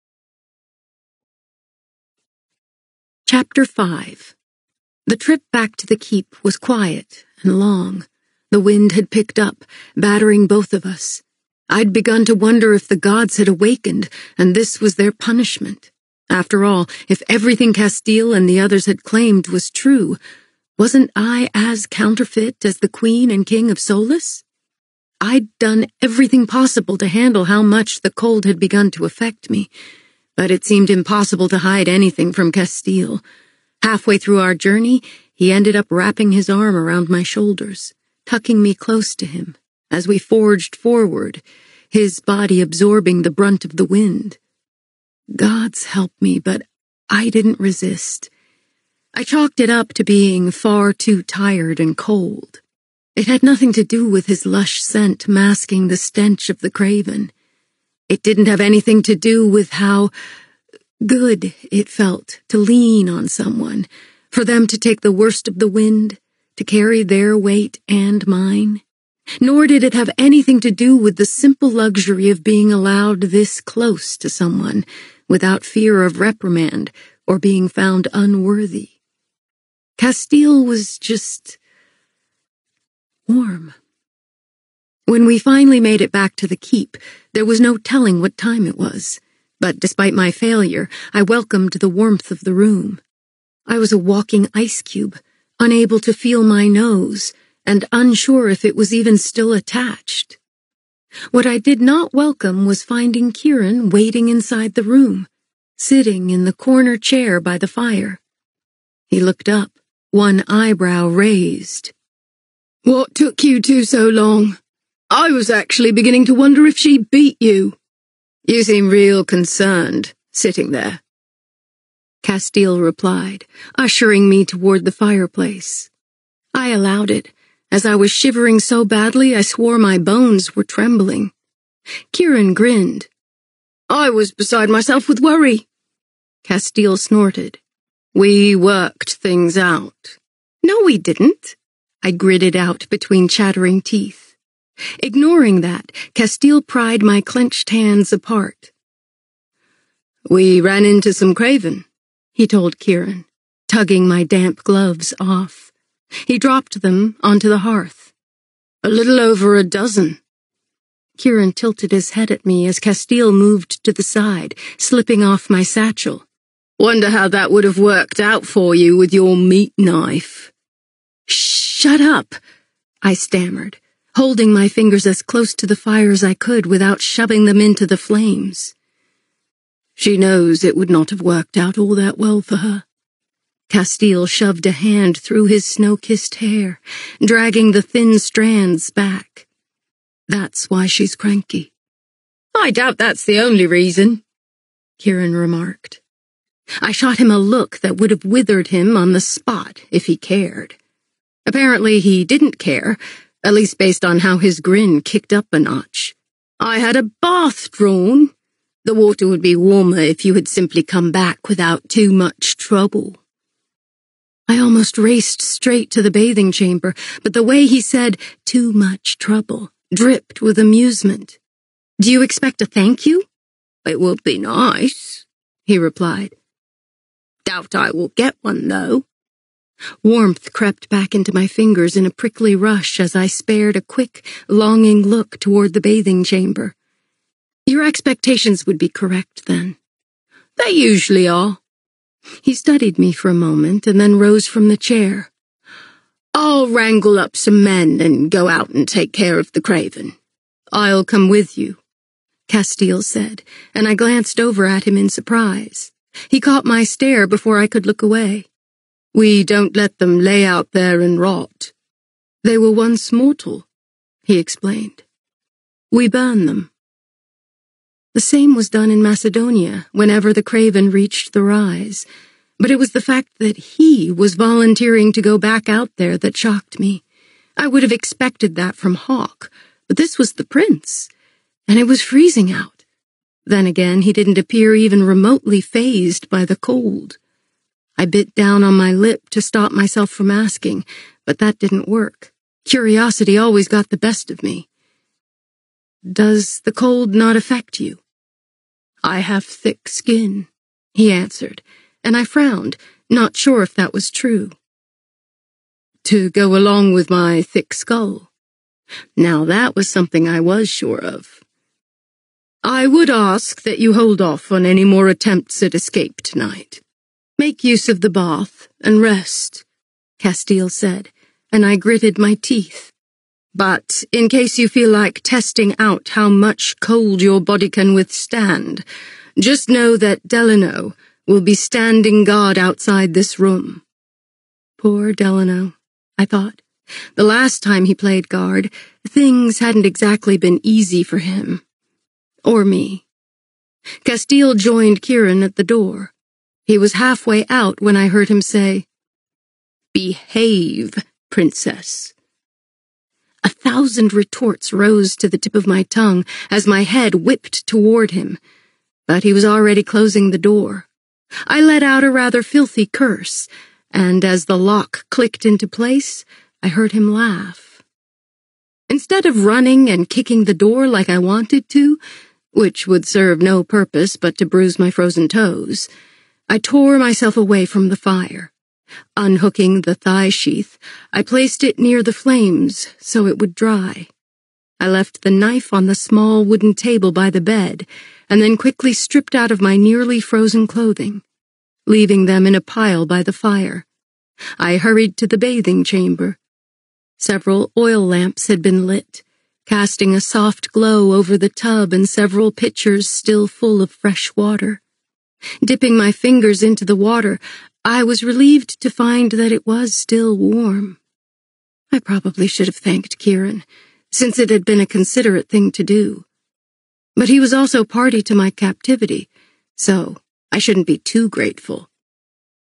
Chapter five. The trip back to the keep was quiet and long. The wind had picked up, battering both of us. I'd begun to wonder if the gods had awakened, and this was their punishment. After all, if everything Castile and the others had claimed was true, wasn't I as counterfeit as the Queen and King of Solus? I'd done everything possible to handle how much the cold had begun to affect me, but it seemed impossible to hide anything from Castile. Halfway through our journey, he ended up wrapping his arm around my shoulders, tucking me close to him, as we forged forward, his body absorbing the brunt of the wind. Gods help me, but I didn't resist. I chalked it up to being far too tired and cold. It had nothing to do with his lush scent masking the stench of the craven. It didn't have anything to do with how good it felt to lean on someone, for them to take the worst of the wind, to carry their weight and mine. Nor did it have anything to do with the simple luxury of being allowed this close to someone, without fear of reprimand or being found unworthy. Castile was just warm. When we finally made it back to the keep, there was no telling what time it was, but despite my failure, I welcomed the warmth of the room. I was a walking ice cube, unable to feel my nose, and unsure if it was even still attached. What I did not welcome was finding Kieran waiting inside the room, sitting in the corner chair by the fire. He looked up, one eyebrow raised. What took you two so long? I was actually beginning to wonder if she beat you. You seem real concerned, sitting there, Castile replied, ushering me toward the fireplace. I allowed it, as I was shivering so badly I swore my bones were trembling. Kieran grinned. I was beside myself with worry. Castile snorted. We worked things out. No, we didn't, I gritted out between chattering teeth. Ignoring that, Castile pried my clenched hands apart. We ran into some craven, he told Kieran, tugging my damp gloves off. He dropped them onto the hearth. A little over a dozen. Kieran tilted his head at me as Castile moved to the side, slipping off my satchel. Wonder how that would have worked out for you with your meat knife. Shut up, I stammered, holding my fingers as close to the fire as I could without shoving them into the flames. She knows it would not have worked out all that well for her. Castile shoved a hand through his snow-kissed hair, dragging the thin strands back. That's why she's cranky. I doubt that's the only reason, Kieran remarked. I shot him a look that would have withered him on the spot if he cared. Apparently he didn't care, at least based on how his grin kicked up a notch. I had a bath drawn. The water would be warmer if you had simply come back without too much trouble. I almost raced straight to the bathing chamber, but the way he said, too much trouble, dripped with amusement. Do you expect a thank you? It would be nice, he replied. Doubt I will get one, though. Warmth crept back into my fingers in a prickly rush as I spared a quick, longing look toward the bathing chamber. Your expectations would be correct, then. They usually are. He studied me for a moment and then rose from the chair. I'll wrangle up some men and go out and take care of the craven. I'll come with you, Castile said, and I glanced over at him in surprise. He caught my stare before I could look away. We don't let them lay out there and rot. They were once mortal, he explained. We burn them. The same was done in Macedonia whenever the craven reached the rise, but it was the fact that he was volunteering to go back out there that shocked me. I would have expected that from Hawk, but this was the prince, and it was freezing out. Then again, he didn't appear even remotely fazed by the cold. I bit down on my lip to stop myself from asking, but that didn't work. Curiosity always got the best of me. Does the cold not affect you? I have thick skin, he answered, and I frowned, not sure if that was true. To go along with my thick skull. Now that was something I was sure of. I would ask that you hold off on any more attempts at escape tonight. Make use of the bath and rest, Castile said, and I gritted my teeth. But in case you feel like testing out how much cold your body can withstand, just know that Delano will be standing guard outside this room. Poor Delano, I thought. The last time he played guard, things hadn't exactly been easy for him. Or me. Castile joined Kieran at the door. He was halfway out when I heard him say, Behave, princess. A thousand retorts rose to the tip of my tongue as my head whipped toward him, but he was already closing the door. I let out a rather filthy curse, and as the lock clicked into place, I heard him laugh. Instead of running and kicking the door like I wanted to, which would serve no purpose but to bruise my frozen toes, I tore myself away from the fire. Unhooking the thigh sheath, I placed it near the flames so it would dry. I left the knife on the small wooden table by the bed, and then quickly stripped out of my nearly frozen clothing, leaving them in a pile by the fire. I hurried to the bathing chamber. Several oil lamps had been lit, casting a soft glow over the tub and several pitchers still full of fresh water. Dipping my fingers into the water, I was relieved to find that it was still warm. I probably should have thanked Kieran, since it had been a considerate thing to do. But he was also party to my captivity, so I shouldn't be too grateful.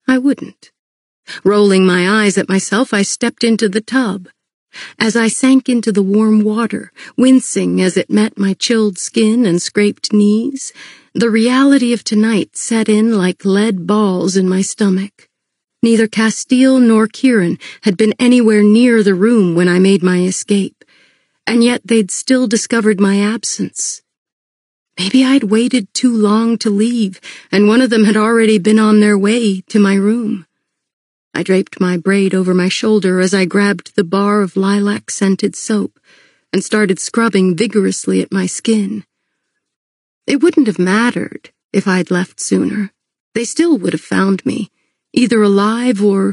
I wouldn't. Rolling my eyes at myself, I stepped into the tub. As I sank into the warm water, wincing as it met my chilled skin and scraped knees, the reality of tonight set in like lead balls in my stomach. Neither Castile nor Kieran had been anywhere near the room when I made my escape, and yet they'd still discovered my absence. Maybe I'd waited too long to leave, and one of them had already been on their way to my room. I draped my braid over my shoulder as I grabbed the bar of lilac-scented soap and started scrubbing vigorously at my skin. It wouldn't have mattered if I'd left sooner. They still would have found me, either alive or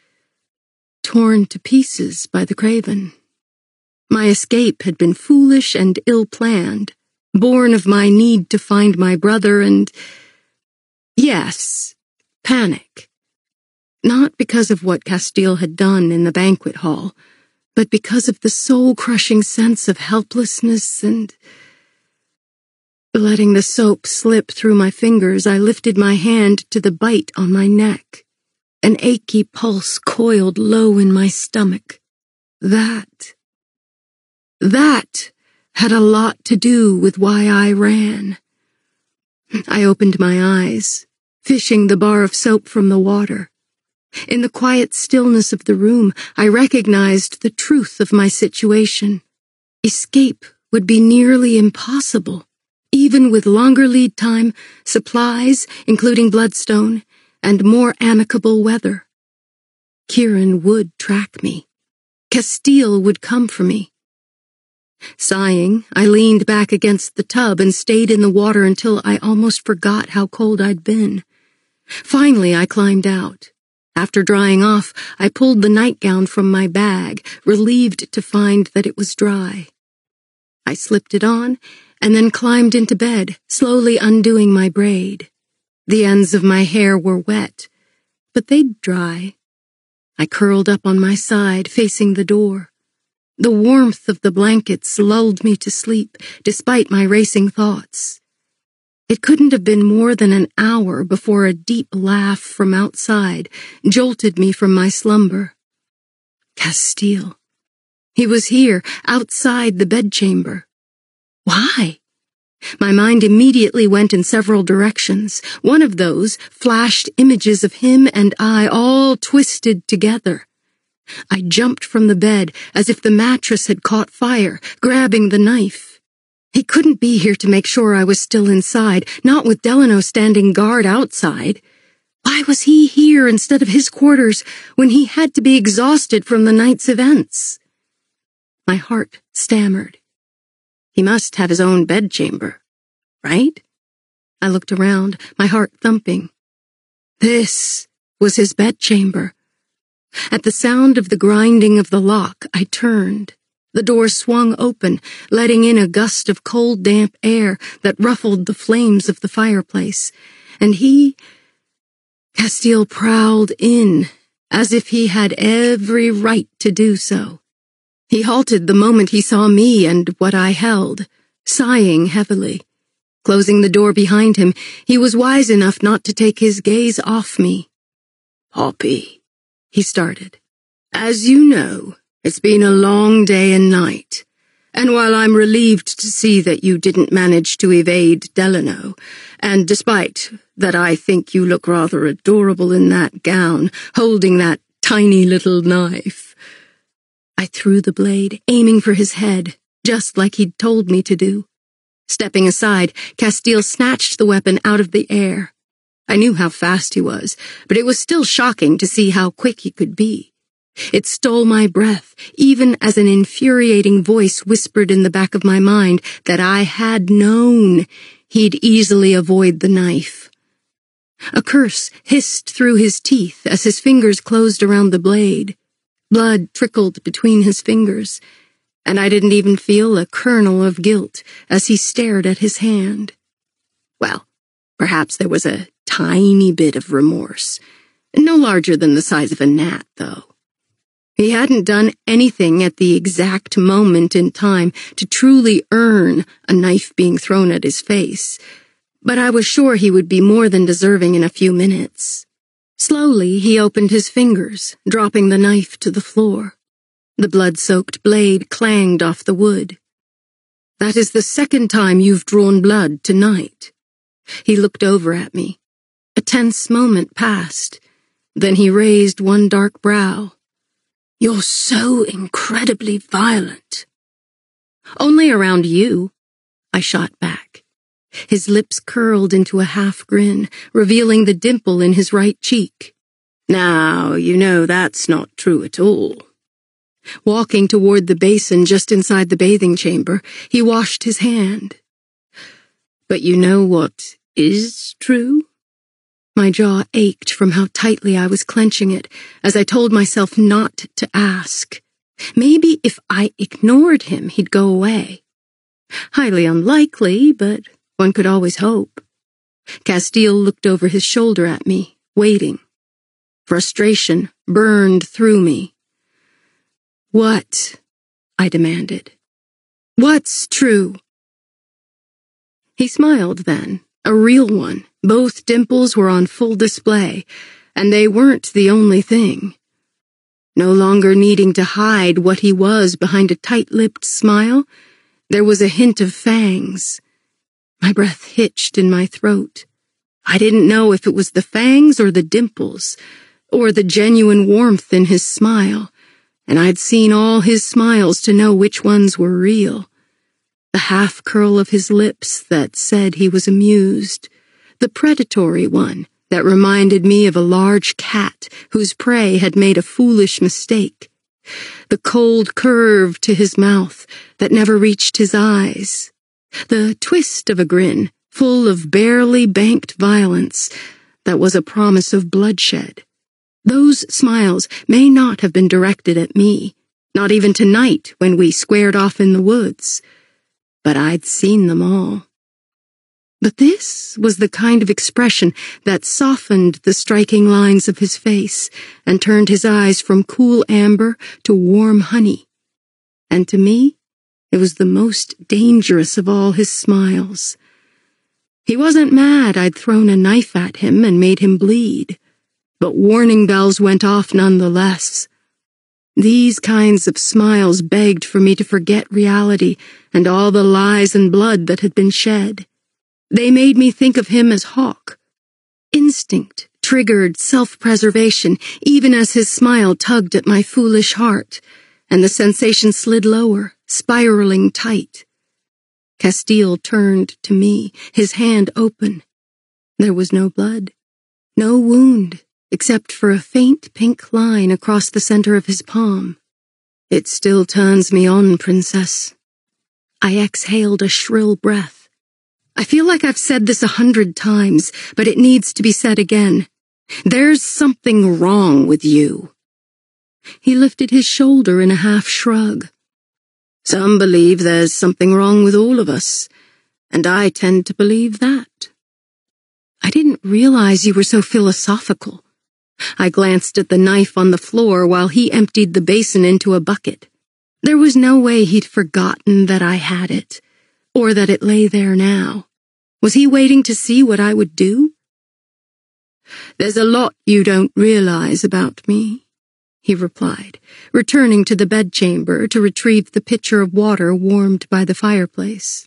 torn to pieces by the Craven. My escape had been foolish and ill-planned, born of my need to find my brother and, yes, panic. Not because of what Castile had done in the banquet hall, but because of the soul-crushing sense of helplessness and... Letting the soap slip through my fingers, I lifted my hand to the bite on my neck. An achy pulse coiled low in my stomach. That... That had a lot to do with why I ran. I opened my eyes, fishing the bar of soap from the water. In the quiet stillness of the room, I recognized the truth of my situation. Escape would be nearly impossible, even with longer lead time, supplies, including bloodstone, and more amicable weather. Kieran would track me. Castile would come for me. Sighing, I leaned back against the tub and stayed in the water until I almost forgot how cold I'd been. Finally, I climbed out. After drying off, I pulled the nightgown from my bag, relieved to find that it was dry. I slipped it on, and then climbed into bed, slowly undoing my braid. The ends of my hair were wet, but they'd dry. I curled up on my side, facing the door. The warmth of the blankets lulled me to sleep, despite my racing thoughts. It couldn't have been more than an hour before a deep laugh from outside jolted me from my slumber. Castile. He was here, outside the bedchamber. Why? My mind immediately went in several directions. One of those flashed images of him and I all twisted together. I jumped from the bed as if the mattress had caught fire, grabbing the knife. He couldn't be here to make sure I was still inside, not with Delano standing guard outside. Why was he here instead of his quarters when he had to be exhausted from the night's events? My heart stammered. He must have his own bedchamber, right? I looked around, my heart thumping. This was his bedchamber. At the sound of the grinding of the lock, I turned. The door swung open, letting in a gust of cold, damp air that ruffled the flames of the fireplace, and he, Castile, prowled in, as if he had every right to do so. He halted the moment he saw me and what I held, sighing heavily. Closing the door behind him, he was wise enough not to take his gaze off me. "Poppy," he started. "As you know, it's been a long day and night, and while I'm relieved to see that you didn't manage to evade Delano, and despite that I think you look rather adorable in that gown, holding that tiny little knife," I threw the blade, aiming for his head, just like he'd told me to do. Stepping aside, Castile snatched the weapon out of the air. I knew how fast he was, but it was still shocking to see how quick he could be. It stole my breath, even as an infuriating voice whispered in the back of my mind that I had known he'd easily avoid the knife. A curse hissed through his teeth as his fingers closed around the blade. Blood trickled between his fingers, and I didn't even feel a kernel of guilt as he stared at his hand. Well, perhaps there was a tiny bit of remorse, no larger than the size of a gnat, though. He hadn't done anything at the exact moment in time to truly earn a knife being thrown at his face, but I was sure he would be more than deserving in a few minutes. Slowly, he opened his fingers, dropping the knife to the floor. The blood-soaked blade clanged off the wood. "That is the second time you've drawn blood tonight." He looked over at me. A tense moment passed. Then he raised one dark brow. "You're so incredibly violent." "Only around you," I shot back. His lips curled into a half grin, revealing the dimple in his right cheek. "Now, you know that's not true at all." Walking toward the basin just inside the bathing chamber, he washed his hand. "But you know what is true?" My jaw ached from how tightly I was clenching it as I told myself not to ask. Maybe if I ignored him, he'd go away. Highly unlikely, but one could always hope. Castile looked over his shoulder at me, waiting. Frustration burned through me. "What?" I demanded. "What's true?" He smiled then, a real one. Both dimples were on full display, and they weren't the only thing. No longer needing to hide what he was behind a tight-lipped smile, there was a hint of fangs. My breath hitched in my throat. I didn't know if it was the fangs or the dimples, or the genuine warmth in his smile, and I'd seen all his smiles to know which ones were real. The half-curl of his lips that said he was amused, the predatory one that reminded me of a large cat whose prey had made a foolish mistake, the cold curve to his mouth that never reached his eyes, the twist of a grin full of barely banked violence that was a promise of bloodshed. Those smiles may not have been directed at me, not even tonight when we squared off in the woods, but I'd seen them all. But this was the kind of expression that softened the striking lines of his face and turned his eyes from cool amber to warm honey. And to me, it was the most dangerous of all his smiles. He wasn't mad I'd thrown a knife at him and made him bleed, but warning bells went off nonetheless. These kinds of smiles begged for me to forget reality and all the lies and blood that had been shed. They made me think of him as Hawk. Instinct triggered self-preservation even as his smile tugged at my foolish heart, and the sensation slid lower, spiraling tight. Castile turned to me, his hand open. There was no blood, no wound, except for a faint pink line across the center of his palm. "It still turns me on, Princess." I exhaled a shrill breath. I feel like I've said this a hundred times, but it needs to be said again. There's something wrong with you. He lifted his shoulder in a half shrug. Some believe there's something wrong with all of us, and I tend to believe that. I didn't realize you were so philosophical. I glanced at the knife on the floor while he emptied the basin into a bucket. There was no way he'd forgotten that I had it, or that it lay there now. Was he waiting to see what I would do? "There's a lot you don't realize about me," he replied, returning to the bedchamber to retrieve the pitcher of water warmed by the fireplace.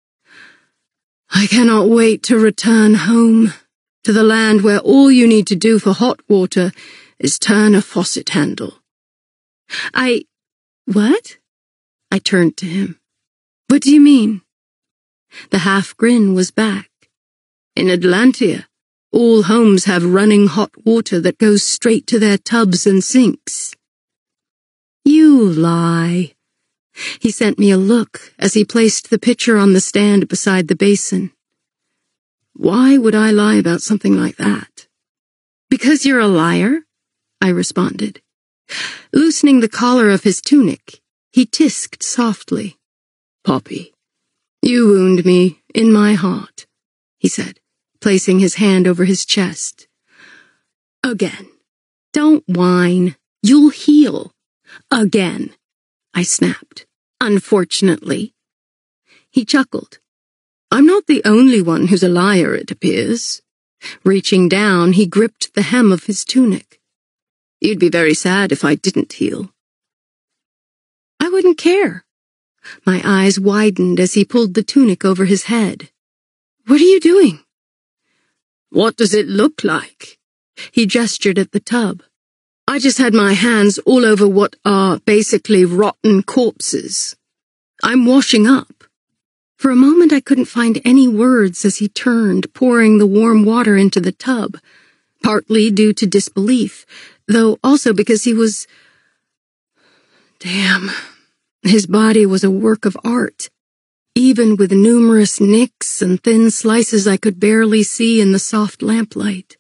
"I cannot wait to return home, to the land where all you need to do for hot water is turn a faucet handle." I... What? I turned to him. "What do you mean?" The half-grin was back. "In Atlantia, all homes have running hot water that goes straight to their tubs and sinks." "You lie." He sent me a look as he placed the pitcher on the stand beside the basin. "Why would I lie about something like that?" "Because you're a liar," I responded. Loosening the collar of his tunic, he tisked softly. "Poppy, you wound me in my heart," he said, placing his hand over his chest. "Again. Don't whine. You'll heal. Again," I snapped. "Unfortunately." He chuckled. "I'm not the only one who's a liar, it appears. Reaching down, he gripped the hem of his tunic. You'd be very sad if I didn't heal. I wouldn't care. My eyes widened as he pulled the tunic over his head. What are you doing? What does it look like? He gestured at the tub. I just had my hands all over what are basically rotten corpses. I'm washing up. For a moment I couldn't find any words as he turned, pouring the warm water into the tub, partly due to disbelief, though also because he was... Damn. His body was a work of art, even with numerous nicks and thin slices I could barely see in the soft lamplight.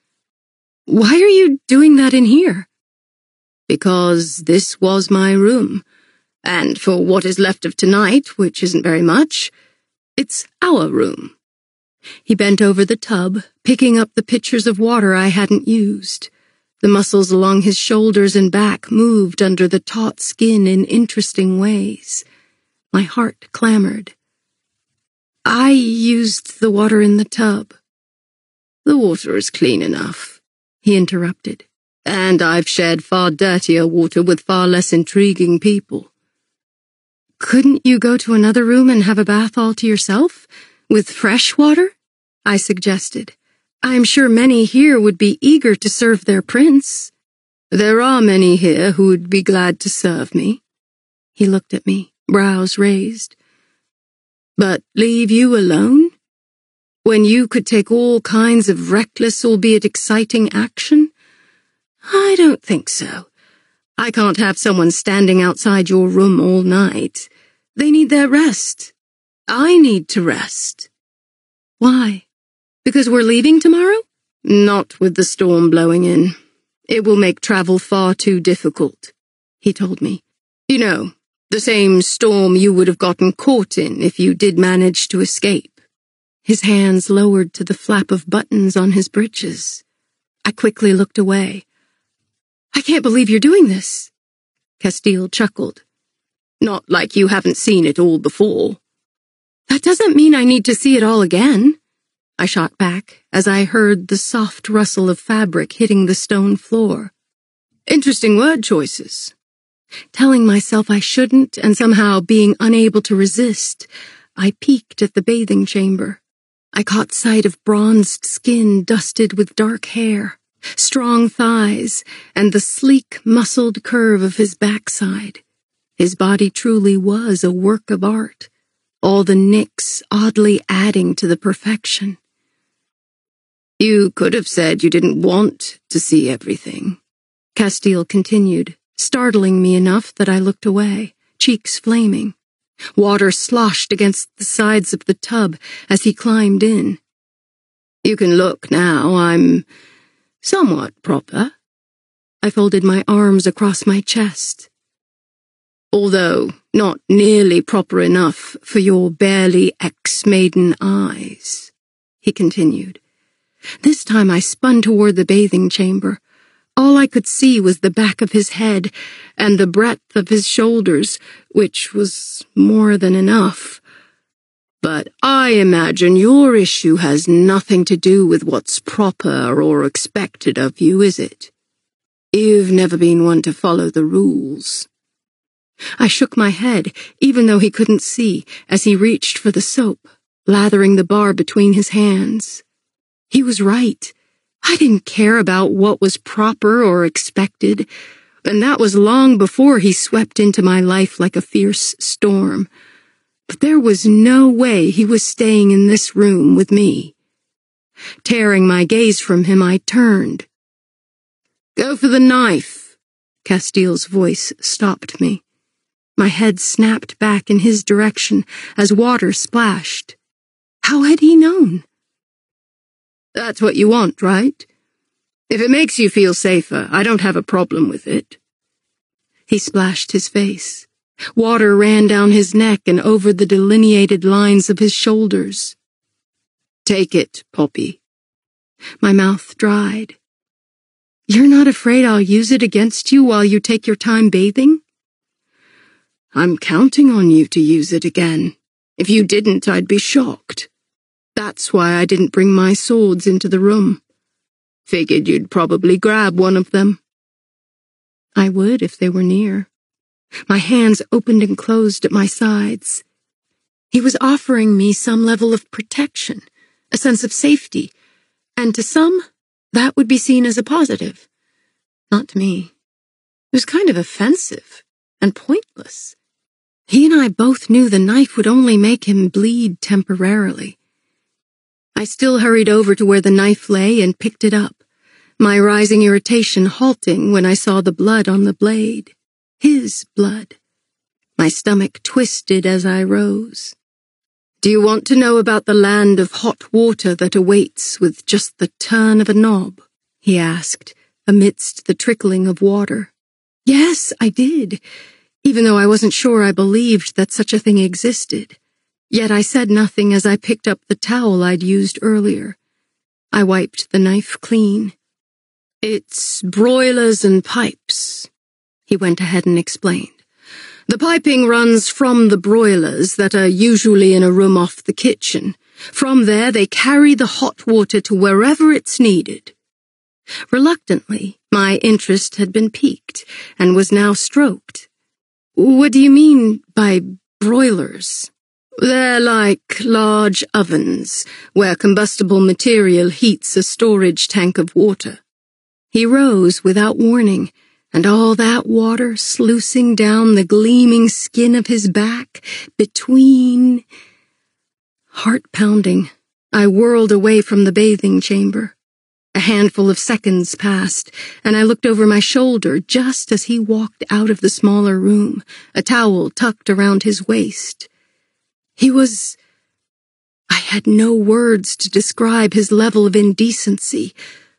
Why are you doing that in here? Because this was my room, and for what is left of tonight, which isn't very much, it's our room. He bent over the tub, picking up the pitchers of water I hadn't used. The muscles along his shoulders and back moved under the taut skin in interesting ways. My heart clamored. I used the water in the tub. The water is clean enough, he interrupted, and I've shared far dirtier water with far less intriguing people. Couldn't you go to another room and have a bath all to yourself, with fresh water? I suggested. I'm sure many here would be eager to serve their prince. There are many here who would be glad to serve me. He looked at me, brows raised. But leave you alone? When you could take all kinds of reckless, albeit exciting action? I don't think so. I can't have someone standing outside your room all night. They need their rest. I need to rest. Why? Because we're leaving tomorrow? Not with the storm blowing in. It will make travel far too difficult, he told me. You know, the same storm you would have gotten caught in if you did manage to escape. His hands lowered to the flap of buttons on his breeches. I quickly looked away. I can't believe you're doing this. Castile chuckled. Not like you haven't seen it all before. That doesn't mean I need to see it all again. I shot back as I heard the soft rustle of fabric hitting the stone floor. Interesting word choices. Telling myself I shouldn't and somehow being unable to resist, I peeked at the bathing chamber. I caught sight of bronzed skin dusted with dark hair, strong thighs, and the sleek, muscled curve of his backside. His body truly was a work of art, all the nicks oddly adding to the perfection. You could have said you didn't want to see everything, Castile continued, startling me enough that I looked away, cheeks flaming. Water sloshed against the sides of the tub as he climbed in. You can look now, I'm somewhat proper. I folded my arms across my chest. Although not nearly proper enough for your barely ex-maiden eyes, he continued. This time I spun toward the bathing chamber. All I could see was the back of his head and the breadth of his shoulders, which was more than enough. But I imagine your issue has nothing to do with what's proper or expected of you, is it? You've never been one to follow the rules. I shook my head, even though he couldn't see, as he reached for the soap, lathering the bar between his hands. He was right. I didn't care about what was proper or expected, and that was long before he swept into my life like a fierce storm. But there was no way he was staying in this room with me. Tearing my gaze from him, I turned. Go for the knife. Castile's voice stopped me. My head snapped back in his direction as water splashed. How had he known? That's what you want, right? If it makes you feel safer, I don't have a problem with it. He splashed his face. Water ran down his neck and over the delineated lines of his shoulders. Take it, Poppy. My mouth dried. You're not afraid I'll use it against you while you take your time bathing? I'm counting on you to use it again. If you didn't, I'd be shocked. That's why I didn't bring my swords into the room. Figured you'd probably grab one of them. I would if they were near. My hands opened and closed at my sides. He was offering me some level of protection, a sense of safety, and to some, that would be seen as a positive. Not to me. It was kind of offensive and pointless. He and I both knew the knife would only make him bleed temporarily. I still hurried over to where the knife lay and picked it up, my rising irritation halting when I saw the blood on the blade. His blood. My stomach twisted as I rose. Do you want to know about the land of hot water that awaits with just the turn of a knob? He asked, amidst the trickling of water. Yes, I did, even though I wasn't sure I believed that such a thing existed. Yet I said nothing as I picked up the towel I'd used earlier. I wiped the knife clean. It's broilers and pipes, he went ahead and explained. The piping runs from the broilers that are usually in a room off the kitchen. From there, they carry the hot water to wherever it's needed. Reluctantly, my interest had been piqued and was now stroked. What do you mean by broilers? They're like large ovens where combustible material heats a storage tank of water. He rose without warning, and all that water sluicing down the gleaming skin of his back between... Heart-pounding, I whirled away from the bathing chamber. A handful of seconds passed, and I looked over my shoulder just as he walked out of the smaller room, a towel tucked around his waist. He was... I had no words to describe his level of indecency.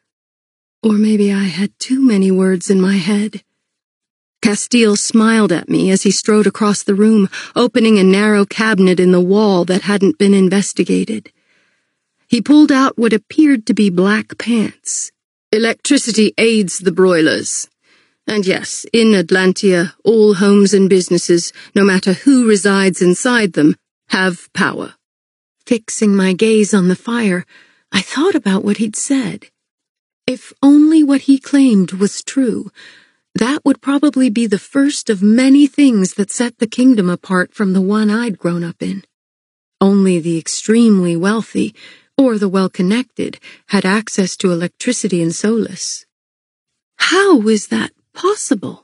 Or maybe I had too many words in my head. Castile smiled at me as he strode across the room, opening a narrow cabinet in the wall that hadn't been investigated. He pulled out what appeared to be black pants. Electricity aids the broilers. And yes, in Atlantia, all homes and businesses, no matter who resides inside them, have power. Fixing my gaze on the fire, I thought about what he'd said. If only what he claimed was true, that would probably be the first of many things that set the kingdom apart from the one I'd grown up in. Only the extremely wealthy, or the well-connected, had access to electricity in Solis. How is that possible?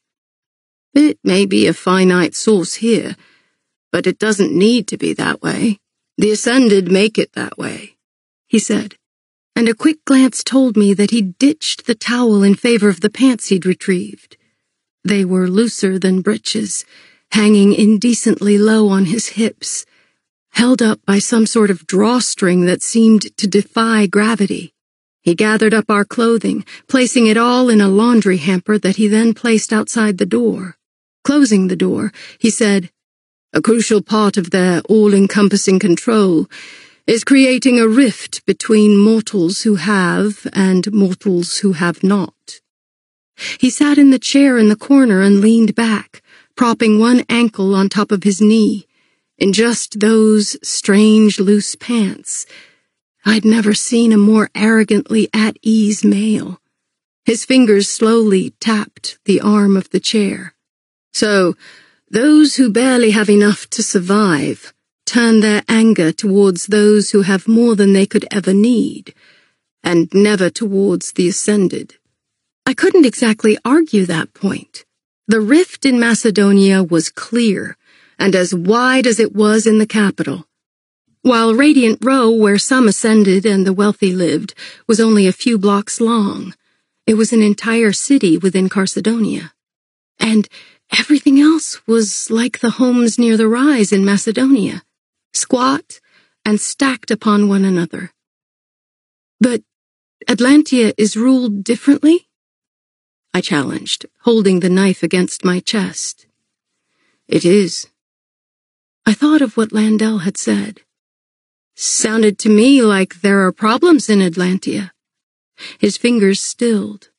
It may be a finite source here, but it doesn't need to be that way. The Ascended make it that way, he said, and a quick glance told me that he'd ditched the towel in favor of the pants he'd retrieved. They were looser than breeches, hanging indecently low on his hips, held up by some sort of drawstring that seemed to defy gravity. He gathered up our clothing, placing it all in a laundry hamper that he then placed outside the door. Closing the door, he said, "A crucial part of their all-encompassing control is creating a rift between mortals who have and mortals who have not." He sat in the chair in the corner and leaned back, propping one ankle on top of his knee, in just those strange loose pants. I'd never seen a more arrogantly at-ease male. His fingers slowly tapped the arm of the chair. So, those who barely have enough to survive turn their anger towards those who have more than they could ever need, and never towards the Ascended. I couldn't exactly argue that point. The rift in Macedonia was clear, and as wide as it was in the capital. While Radiant Row, where some Ascended and the wealthy lived, was only a few blocks long, it was an entire city within Carcedonia. And everything else was like the homes near the rise in Macedonia, squat and stacked upon one another. But Atlantia is ruled differently? I challenged, holding the knife against my chest. It is. I thought of what Landell had said. Sounded to me like there are problems in Atlantia. His fingers stilled.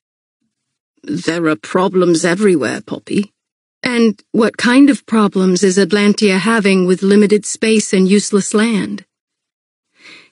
There are problems everywhere, Poppy. And what kind of problems is Atlantia having with limited space and useless land?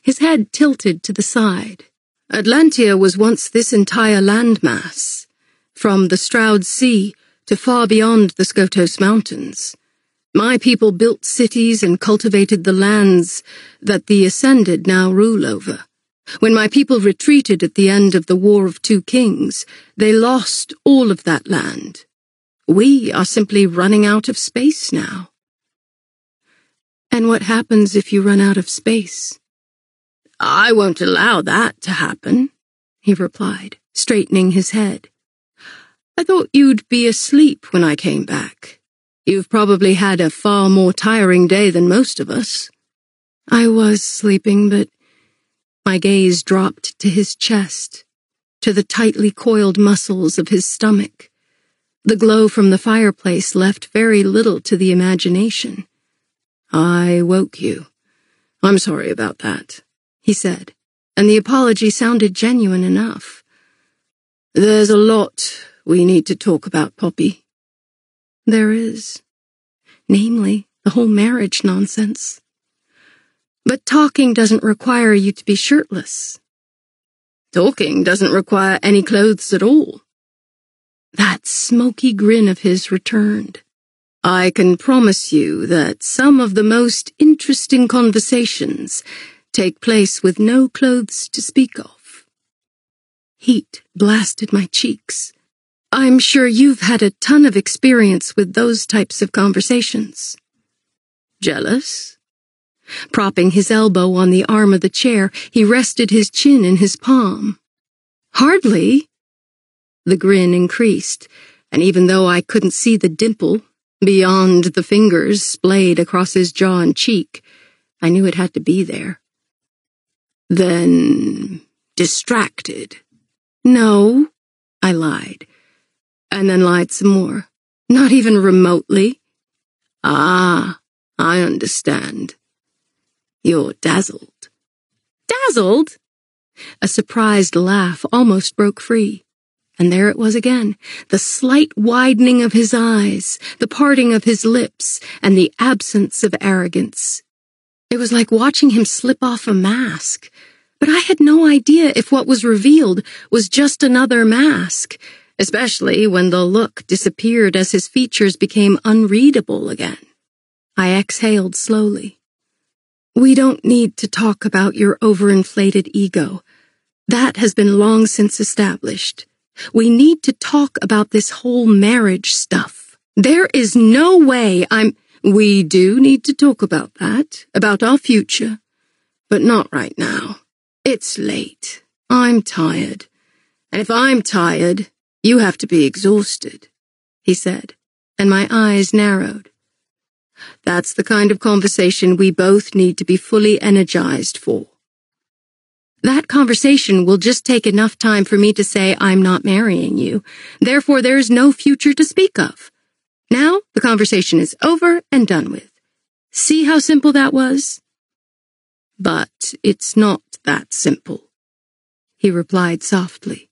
His head tilted to the side. Atlantia was once this entire landmass, from the Stroud Sea to far beyond the Skotos Mountains. My people built cities and cultivated the lands that the Ascended now rule over. When my people retreated at the end of the War of Two Kings, they lost all of that land. We are simply running out of space now. And what happens if you run out of space? I won't allow that to happen, he replied, straightening his head. I thought you'd be asleep when I came back. You've probably had a far more tiring day than most of us. I was sleeping, but my gaze dropped to his chest, to the tightly coiled muscles of his stomach. The glow from the fireplace left very little to the imagination. I woke you. I'm sorry about that, he said, and the apology sounded genuine enough. There's a lot we need to talk about, Poppy. There is. Namely, the whole marriage nonsense. But talking doesn't require you to be shirtless. Talking doesn't require any clothes at all. That smoky grin of his returned. I can promise you that some of the most interesting conversations take place with no clothes to speak of. Heat blasted my cheeks. I'm sure you've had a ton of experience with those types of conversations. Jealous? Propping his elbow on the arm of the chair, he rested his chin in his palm. Hardly. The grin increased, and even though I couldn't see the dimple, beyond the fingers splayed across his jaw and cheek, I knew it had to be there. Then, distracted. No, I lied, and then lied some more. Not even remotely. Ah, I understand. You're dazzled. Dazzled? A surprised laugh almost broke free. And there it was again, the slight widening of his eyes, the parting of his lips, and the absence of arrogance. It was like watching him slip off a mask. But I had no idea if what was revealed was just another mask, especially when the look disappeared as his features became unreadable again. I exhaled slowly. We don't need to talk about your overinflated ego. That has been long since established. We need to talk about this whole marriage stuff. There is no way I'm... We do need to talk about that, about our future, but not right now. It's late. I'm tired. And if I'm tired, you have to be exhausted, he said, and my eyes narrowed. That's the kind of conversation we both need to be fully energized for. That conversation will just take enough time for me to say I'm not marrying you. Therefore, there is no future to speak of. Now, the conversation is over and done with. See how simple that was? But it's not that simple, he replied softly.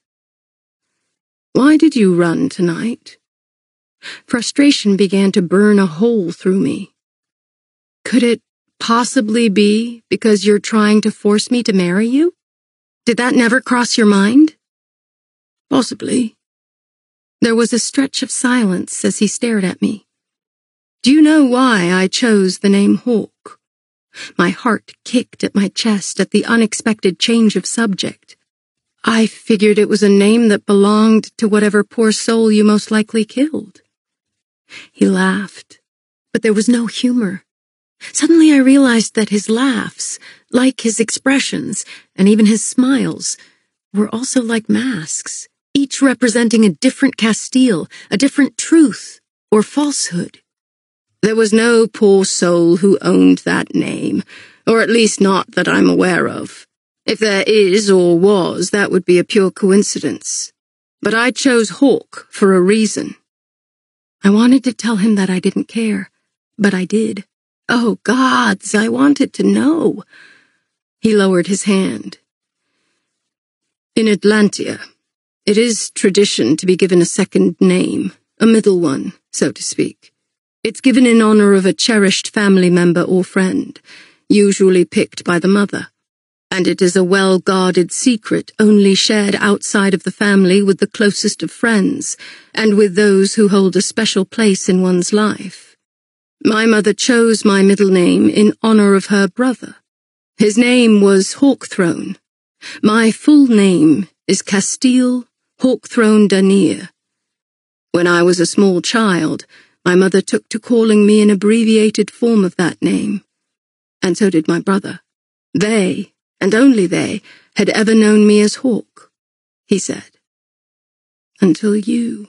Why did you run tonight? Frustration began to burn a hole through me. Could it possibly be because you're trying to force me to marry you? Did that never cross your mind? Possibly. There was a stretch of silence as he stared at me. Do you know why I chose the name Hawke? My heart kicked at my chest at the unexpected change of subject. I figured it was a name that belonged to whatever poor soul you most likely killed. He laughed, but there was no humor. Suddenly I realized that his laughs, like his expressions, and even his smiles, were also like masks, each representing a different Castile, a different truth or falsehood. There was no poor soul who owned that name, or at least not that I'm aware of. If there is or was, that would be a pure coincidence. But I chose Hawke for a reason. I wanted to tell him that I didn't care, but I did. Oh, gods, I wanted to know. He lowered his hand. In Atlantia, it is tradition to be given a second name, a middle one, so to speak. It's given in honor of a cherished family member or friend, usually picked by the mother. and it is a well-guarded secret only shared outside of the family with the closest of friends, and with those who hold a special place in one's life. My mother chose my middle name in honor of her brother. His name was Hawkthrone. My full name is Castile Hawkthrone Danier. When I was a small child, my mother took to calling me an abbreviated form of that name, and so did my brother. They, and only they, had ever known me as Hawk, he said. Until you.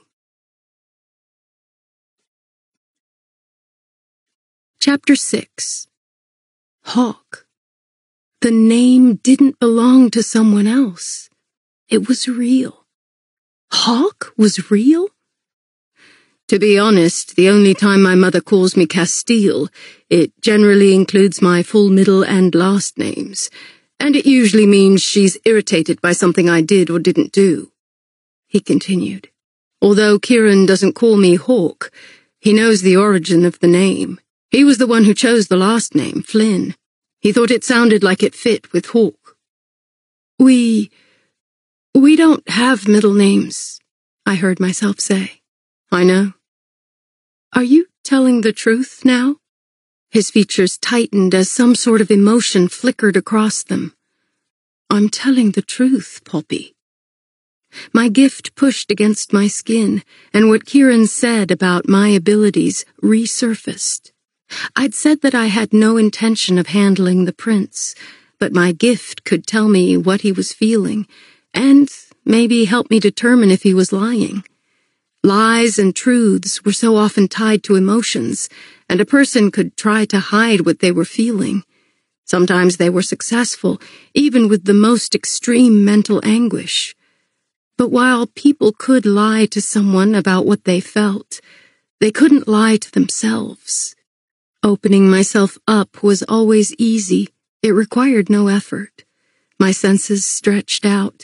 Chapter six. Hawk. The name didn't belong to someone else. It was real. Hawk was real? To be honest, the only time my mother calls me Castile, it generally includes my full middle and last names, and it usually means she's irritated by something I did or didn't do. He continued. Although Kieran doesn't call me Hawk, he knows the origin of the name. He was the one who chose the last name, Flynn. He thought it sounded like it fit with Hawk. We... we don't have middle names, I heard myself say. I know. Are you telling the truth now? His features tightened as some sort of emotion flickered across them. I'm telling the truth, Poppy. My gift pushed against my skin, and what Kieran said about my abilities resurfaced. I'd said that I had no intention of handling the prince, but my gift could tell me what he was feeling, and maybe help me determine if he was lying. Lies and truths were so often tied to emotions, and a person could try to hide what they were feeling. Sometimes they were successful, even with the most extreme mental anguish. But while people could lie to someone about what they felt, they couldn't lie to themselves. Opening myself up was always easy. It required no effort. My senses stretched out,